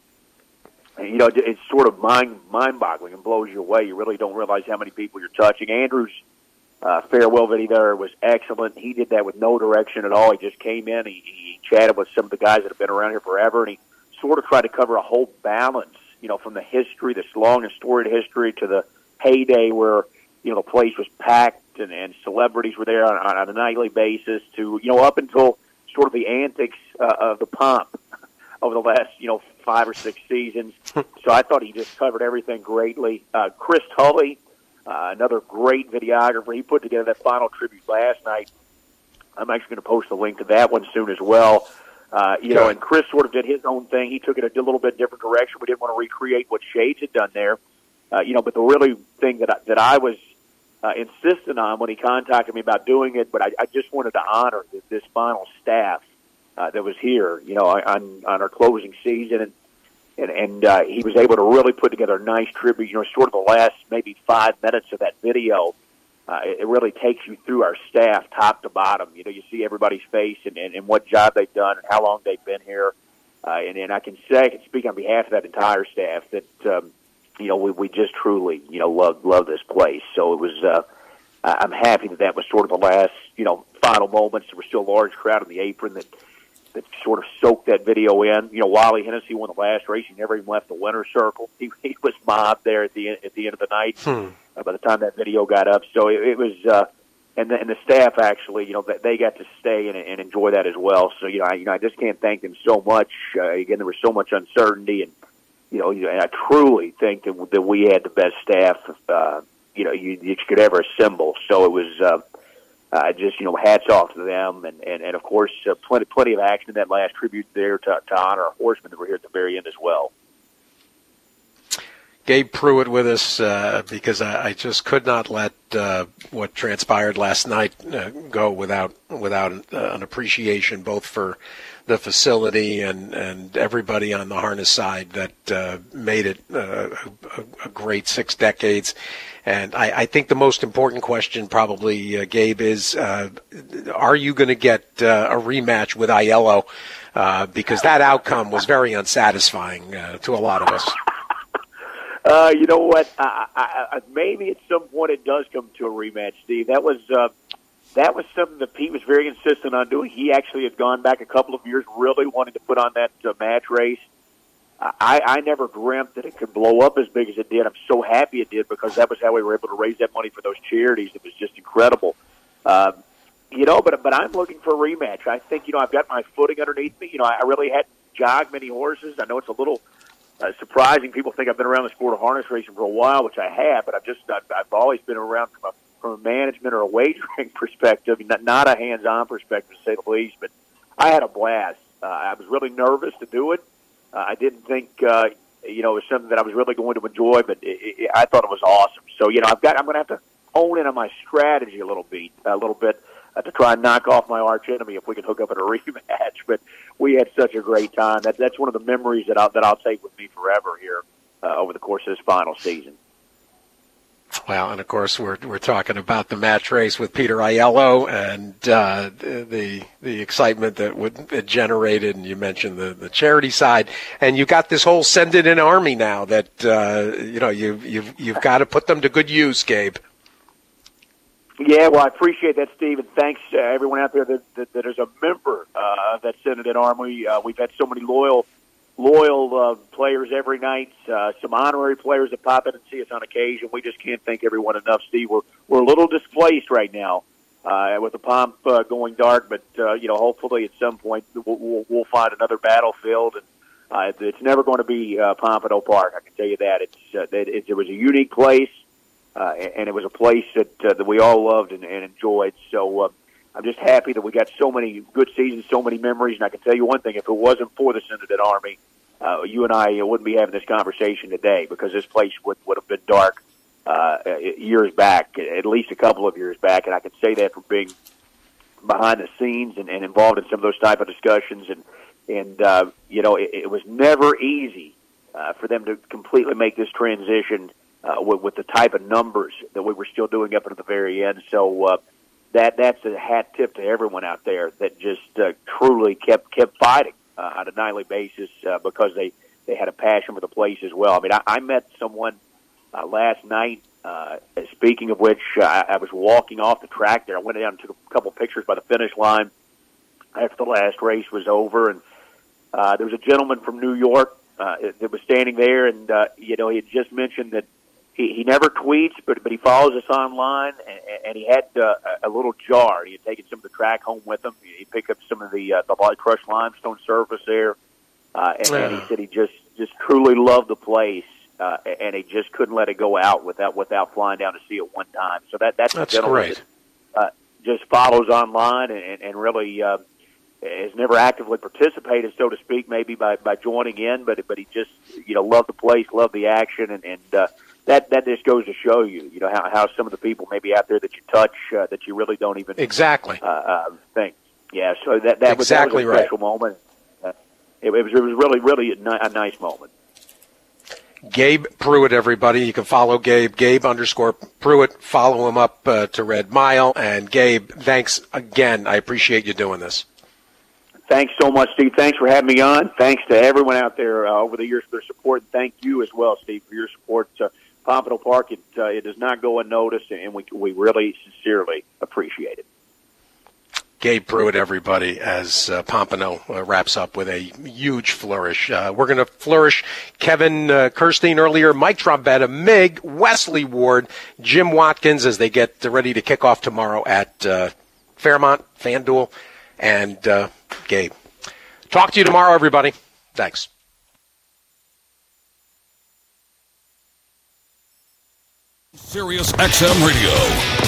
and you know, it's sort of mind mind boggling and blows you away. You really don't realize how many people you're touching. Andrew's uh, farewell video there was excellent. He did that with no direction at all. He just came in. He, he chatted with some of the guys that have been around here forever, and he sort of tried to cover a whole balance. You know, from the history, this long and storied history, to the heyday where you know the place was packed. And, and celebrities were there on, on a nightly basis to, you know, up until sort of the antics uh, of the pomp over the last, you know, five or six seasons. So I thought he just covered everything greatly. Uh, Chris Tully, uh, another great videographer. He put together that final tribute last night. I'm actually going to post a link to that one soon as well. Uh, you know, and Chris sort of did his own thing. He took it a little bit different direction. We didn't want to recreate what Shades had done there. Uh, you know, but the really thing that I, that I was Uh, insistent on when he contacted me about doing it, but I, I just wanted to honor this, this final staff uh, that was here, you know, on on our closing season, and and, and uh, he was able to really put together a nice tribute. You know, sort of the last maybe five minutes of that video, uh, it, it really takes you through our staff top to bottom. You know, you see everybody's face and, and, and what job they've done and how long they've been here, uh, and, and I can say, I can speak on behalf of that entire staff that. Um, You know, we, we just truly, you know, love love this place. So it was. Uh, I'm happy that that was sort of the last, you know, final moments. There was still a large crowd in the apron that that sort of soaked that video in. You know, Wally Hennessy won the last race. He never even left the winner's circle. He, he was mobbed there at the end, at the end of the night. Hmm. Uh, by the time that video got up, so it, it was. Uh, and the, and the staff actually, you know, they got to stay and, and enjoy that as well. So you know, I, you know, I just can't thank them so much. Uh, again, there was so much uncertainty and. You know, and I truly think that, that we had the best staff, uh, you know, you, you could ever assemble. So it was uh, uh, just, you know, hats off to them. And, and, and of course, uh, plenty plenty of action in that last tribute there to, to honor our horsemen that were here at the very end as well. Gabe Pruitt with us uh, because I, I just could not let uh, what transpired last night uh, go without without uh, an appreciation both for the facility and, and everybody on the harness side that uh, made it uh, a, a great six decades. And I, I think the most important question probably, uh, Gabe, is uh, are you going to get uh, a rematch with Aiello? Uh, because that outcome was very unsatisfying uh, to a lot of us. Uh, you know what? I, I, I, maybe at some point it does come to a rematch, Steve. That was uh, that was something that Pete was very insistent on doing. He actually had gone back a couple of years, really wanting to put on that uh, match race. I, I never dreamt that it could blow up as big as it did. I'm so happy it did because that was how we were able to raise that money for those charities. It was just incredible. Um, you know, but but I'm looking for a rematch. I think, you know, I've got my footing underneath me. You know, I really hadn't jogged many horses. I know it's a little Uh, surprising. People think I've been around the sport of harness racing for a while, which I have, but I've just I've, I've always been around from a, from a management or a wagering perspective, not, not a hands-on perspective, to say the least. But I had a blast. Uh, I was really nervous to do it. Uh, I didn't think uh, you know it was something that I was really going to enjoy, but it, it, I thought it was awesome. So you know, I've got I'm going to have to hone in on my strategy a little bit, a little bit. Uh, to try and knock off my arch enemy if we can hook up at a rematch. But we had such a great time. That, that's one of the memories that I'll, that I'll take with me forever here uh, over the course of this final season. Well, and of course we're we're talking about the match race with Peter Aiello and uh, the the excitement that would it generated. And you mentioned the, the charity side, and you got this whole send it in army now that uh, you know you you've you've got to put them to good use, Gabe. Yeah, well, I appreciate that, Steve, and thanks to everyone out there that, that, that is a member uh, of that Send It In Army. Uh, we've had so many loyal loyal uh, players every night, uh, some honorary players that pop in and see us on occasion. We just can't thank everyone enough, Steve. We're, we're a little displaced right now uh, with the pomp uh, going dark, but, uh, you know, hopefully at some point we'll, we'll, we'll find another battlefield. And uh, it's never going to be uh, Pompano Park, I can tell you that. It's, uh, it, it, it was a unique place. Uh, and it was a place that uh, that we all loved and, and enjoyed. So uh, I'm just happy that we got so many good seasons, so many memories. And I can tell you one thing: if it wasn't for the Send It In Army, uh, you and I wouldn't be having this conversation today because this place would would have been dark uh, years back, at least a couple of years back. And I can say that from being behind the scenes and, and involved in some of those type of discussions. And and uh, you know, it, it was never easy uh, for them to completely make this transition uh, with, with the type of numbers that we were still doing up until the very end. So uh, that that's a hat tip to everyone out there that just uh, truly kept kept fighting uh, on a nightly basis uh, because they, they had a passion for the place as well. I mean, I, I met someone uh, last night. Uh, speaking of which, uh, I was walking off the track there. I went down and took a couple pictures by the finish line after the last race was over, and uh, there was a gentleman from New York uh, that was standing there, and uh, you know, he had just mentioned that he, he never tweets, but but he follows us online, and, and he had uh, a little jar. He had taken some of the track home with him. He picked up some of the uh, the crushed limestone surface there, uh, and, yeah. and he said he just just truly loved the place. Uh, and he just couldn't let it go out without without flying down to see it one time. So that that's, that's a gentleman great. that uh, just follows online and, and really uh, has never actively participated, so to speak, maybe by, by joining in, but but he just you know loved the place, loved the action, and, and uh, that that just goes to show you you know how, how some of the people maybe out there that you touch uh, that you really don't even exactly uh, uh, think. Yeah, so that that, exactly was, that was a special right. moment. Uh, it, it was it was really really a, ni- a nice moment. Gabe Pruitt, everybody. You can follow Gabe, Gabe underscore Pruitt. Follow him up uh, to Red Mile. And Gabe, thanks again. I appreciate you doing this. Thanks so much, Steve. Thanks for having me on. Thanks to everyone out there uh, over the years for their support. And thank you as well, Steve, for your support. Uh, Pompano Park, it, uh, it does not go unnoticed, and we we really sincerely appreciate it. Gabe Pruitt, everybody, as uh, Pompano uh, wraps up with a huge flourish. Uh, we're going to flourish Kevin uh, Kirstein earlier, Mike Trombetta, Mig, Wesley Ward, Jim Watkins as they get ready to kick off tomorrow at uh, Fairmont, FanDuel, and uh, Gabe. Talk to you tomorrow, everybody. Thanks. Sirius X M Radio.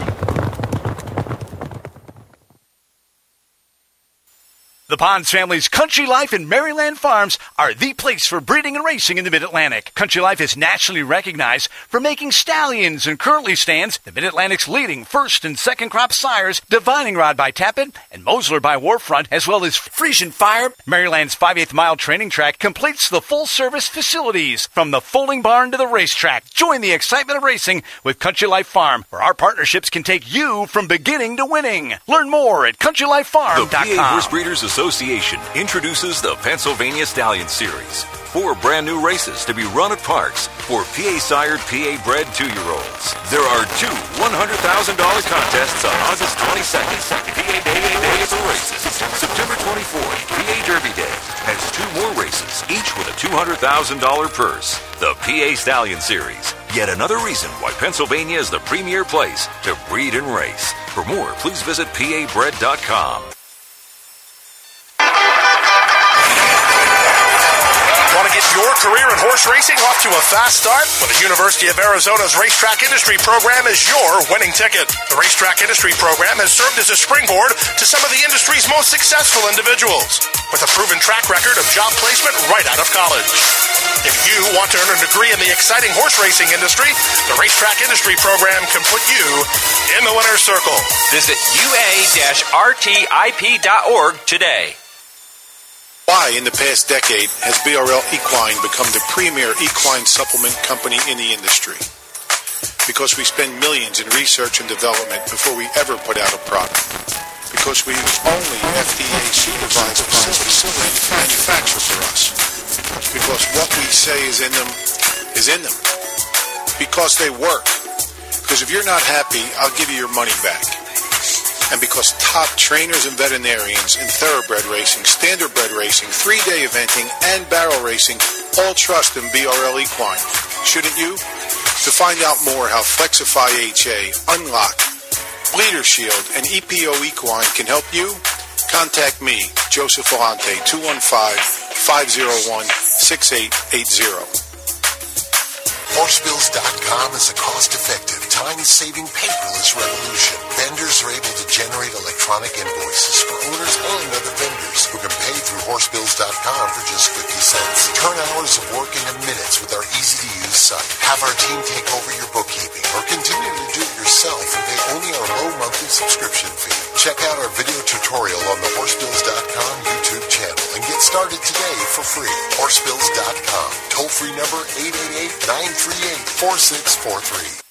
The Ponds family's Country Life and Maryland Farms are the place for breeding and racing in the Mid-Atlantic. Country Life is nationally recognized for making stallions and currently stands the Mid-Atlantic's leading first and second crop sires, Divining Rod by Tappan and Mosler by Warfront, as well as Frisian Fire. Maryland's five-eighths mile training track completes the full-service facilities from the folding barn to the racetrack. Join the excitement of racing with Country Life Farm, where our partnerships can take you from beginning to winning. Learn more at country life farm dot com. The P A Horse Breeders Association introduces the Pennsylvania Stallion Series. Four brand new races to be run at parks for P A-sired, P A-bred two-year-olds. There are two one hundred thousand dollars contests on August twenty-second. P A Day Day of the races. September twenty-fourth, P A Derby Day has two more races, each with a two hundred thousand dollars purse. The P A Stallion Series. Yet another reason why Pennsylvania is the premier place to breed and race. For more, please visit P A bred dot com. Want to get your career in horse racing off to a fast start? Well, the University of Arizona's Racetrack Industry Program is your winning ticket. The Racetrack Industry Program has served as a springboard to some of the industry's most successful individuals, with a proven track record of job placement right out of college. If you want to earn a degree in the exciting horse racing industry, the Racetrack Industry Program can put you in the winner's circle. Visit U A R T I P dot org today. Why, in the past decade, has B R L Equine become the premier equine supplement company in the industry? Because we spend millions in research and development before we ever put out a product. Because we use only F D A-supervised facilities to manufacture for us. Because what we say is in them is in them. Because they work. Because if you're not happy, I'll give you your money back. And because top trainers and veterinarians in thoroughbred racing, standardbred racing, three-day eventing, and barrel racing all trust in B R L Equine. Shouldn't you? To find out more how Flexify H A, Unlock, Bleeder Shield, and E P O Equine can help you, contact me, Joseph Volante, two one five, five oh one, six eight eight zero. Horsebills dot com is a cost-effective, time-saving paperless revolution. Vendors are able to generate electronic invoices for owners and other vendors who can pay through Horsebills dot com for just fifty cents. Turn hours of work into minutes with our easy-to-use use site. Have our team take over your bookkeeping or continue to do it yourself and pay only our low monthly subscription fee. Check out our video tutorial on the horse bills dot com YouTube channel and get started today for free. horse bills dot com. Toll-free number eight eight eight, nine three eight, four six four three.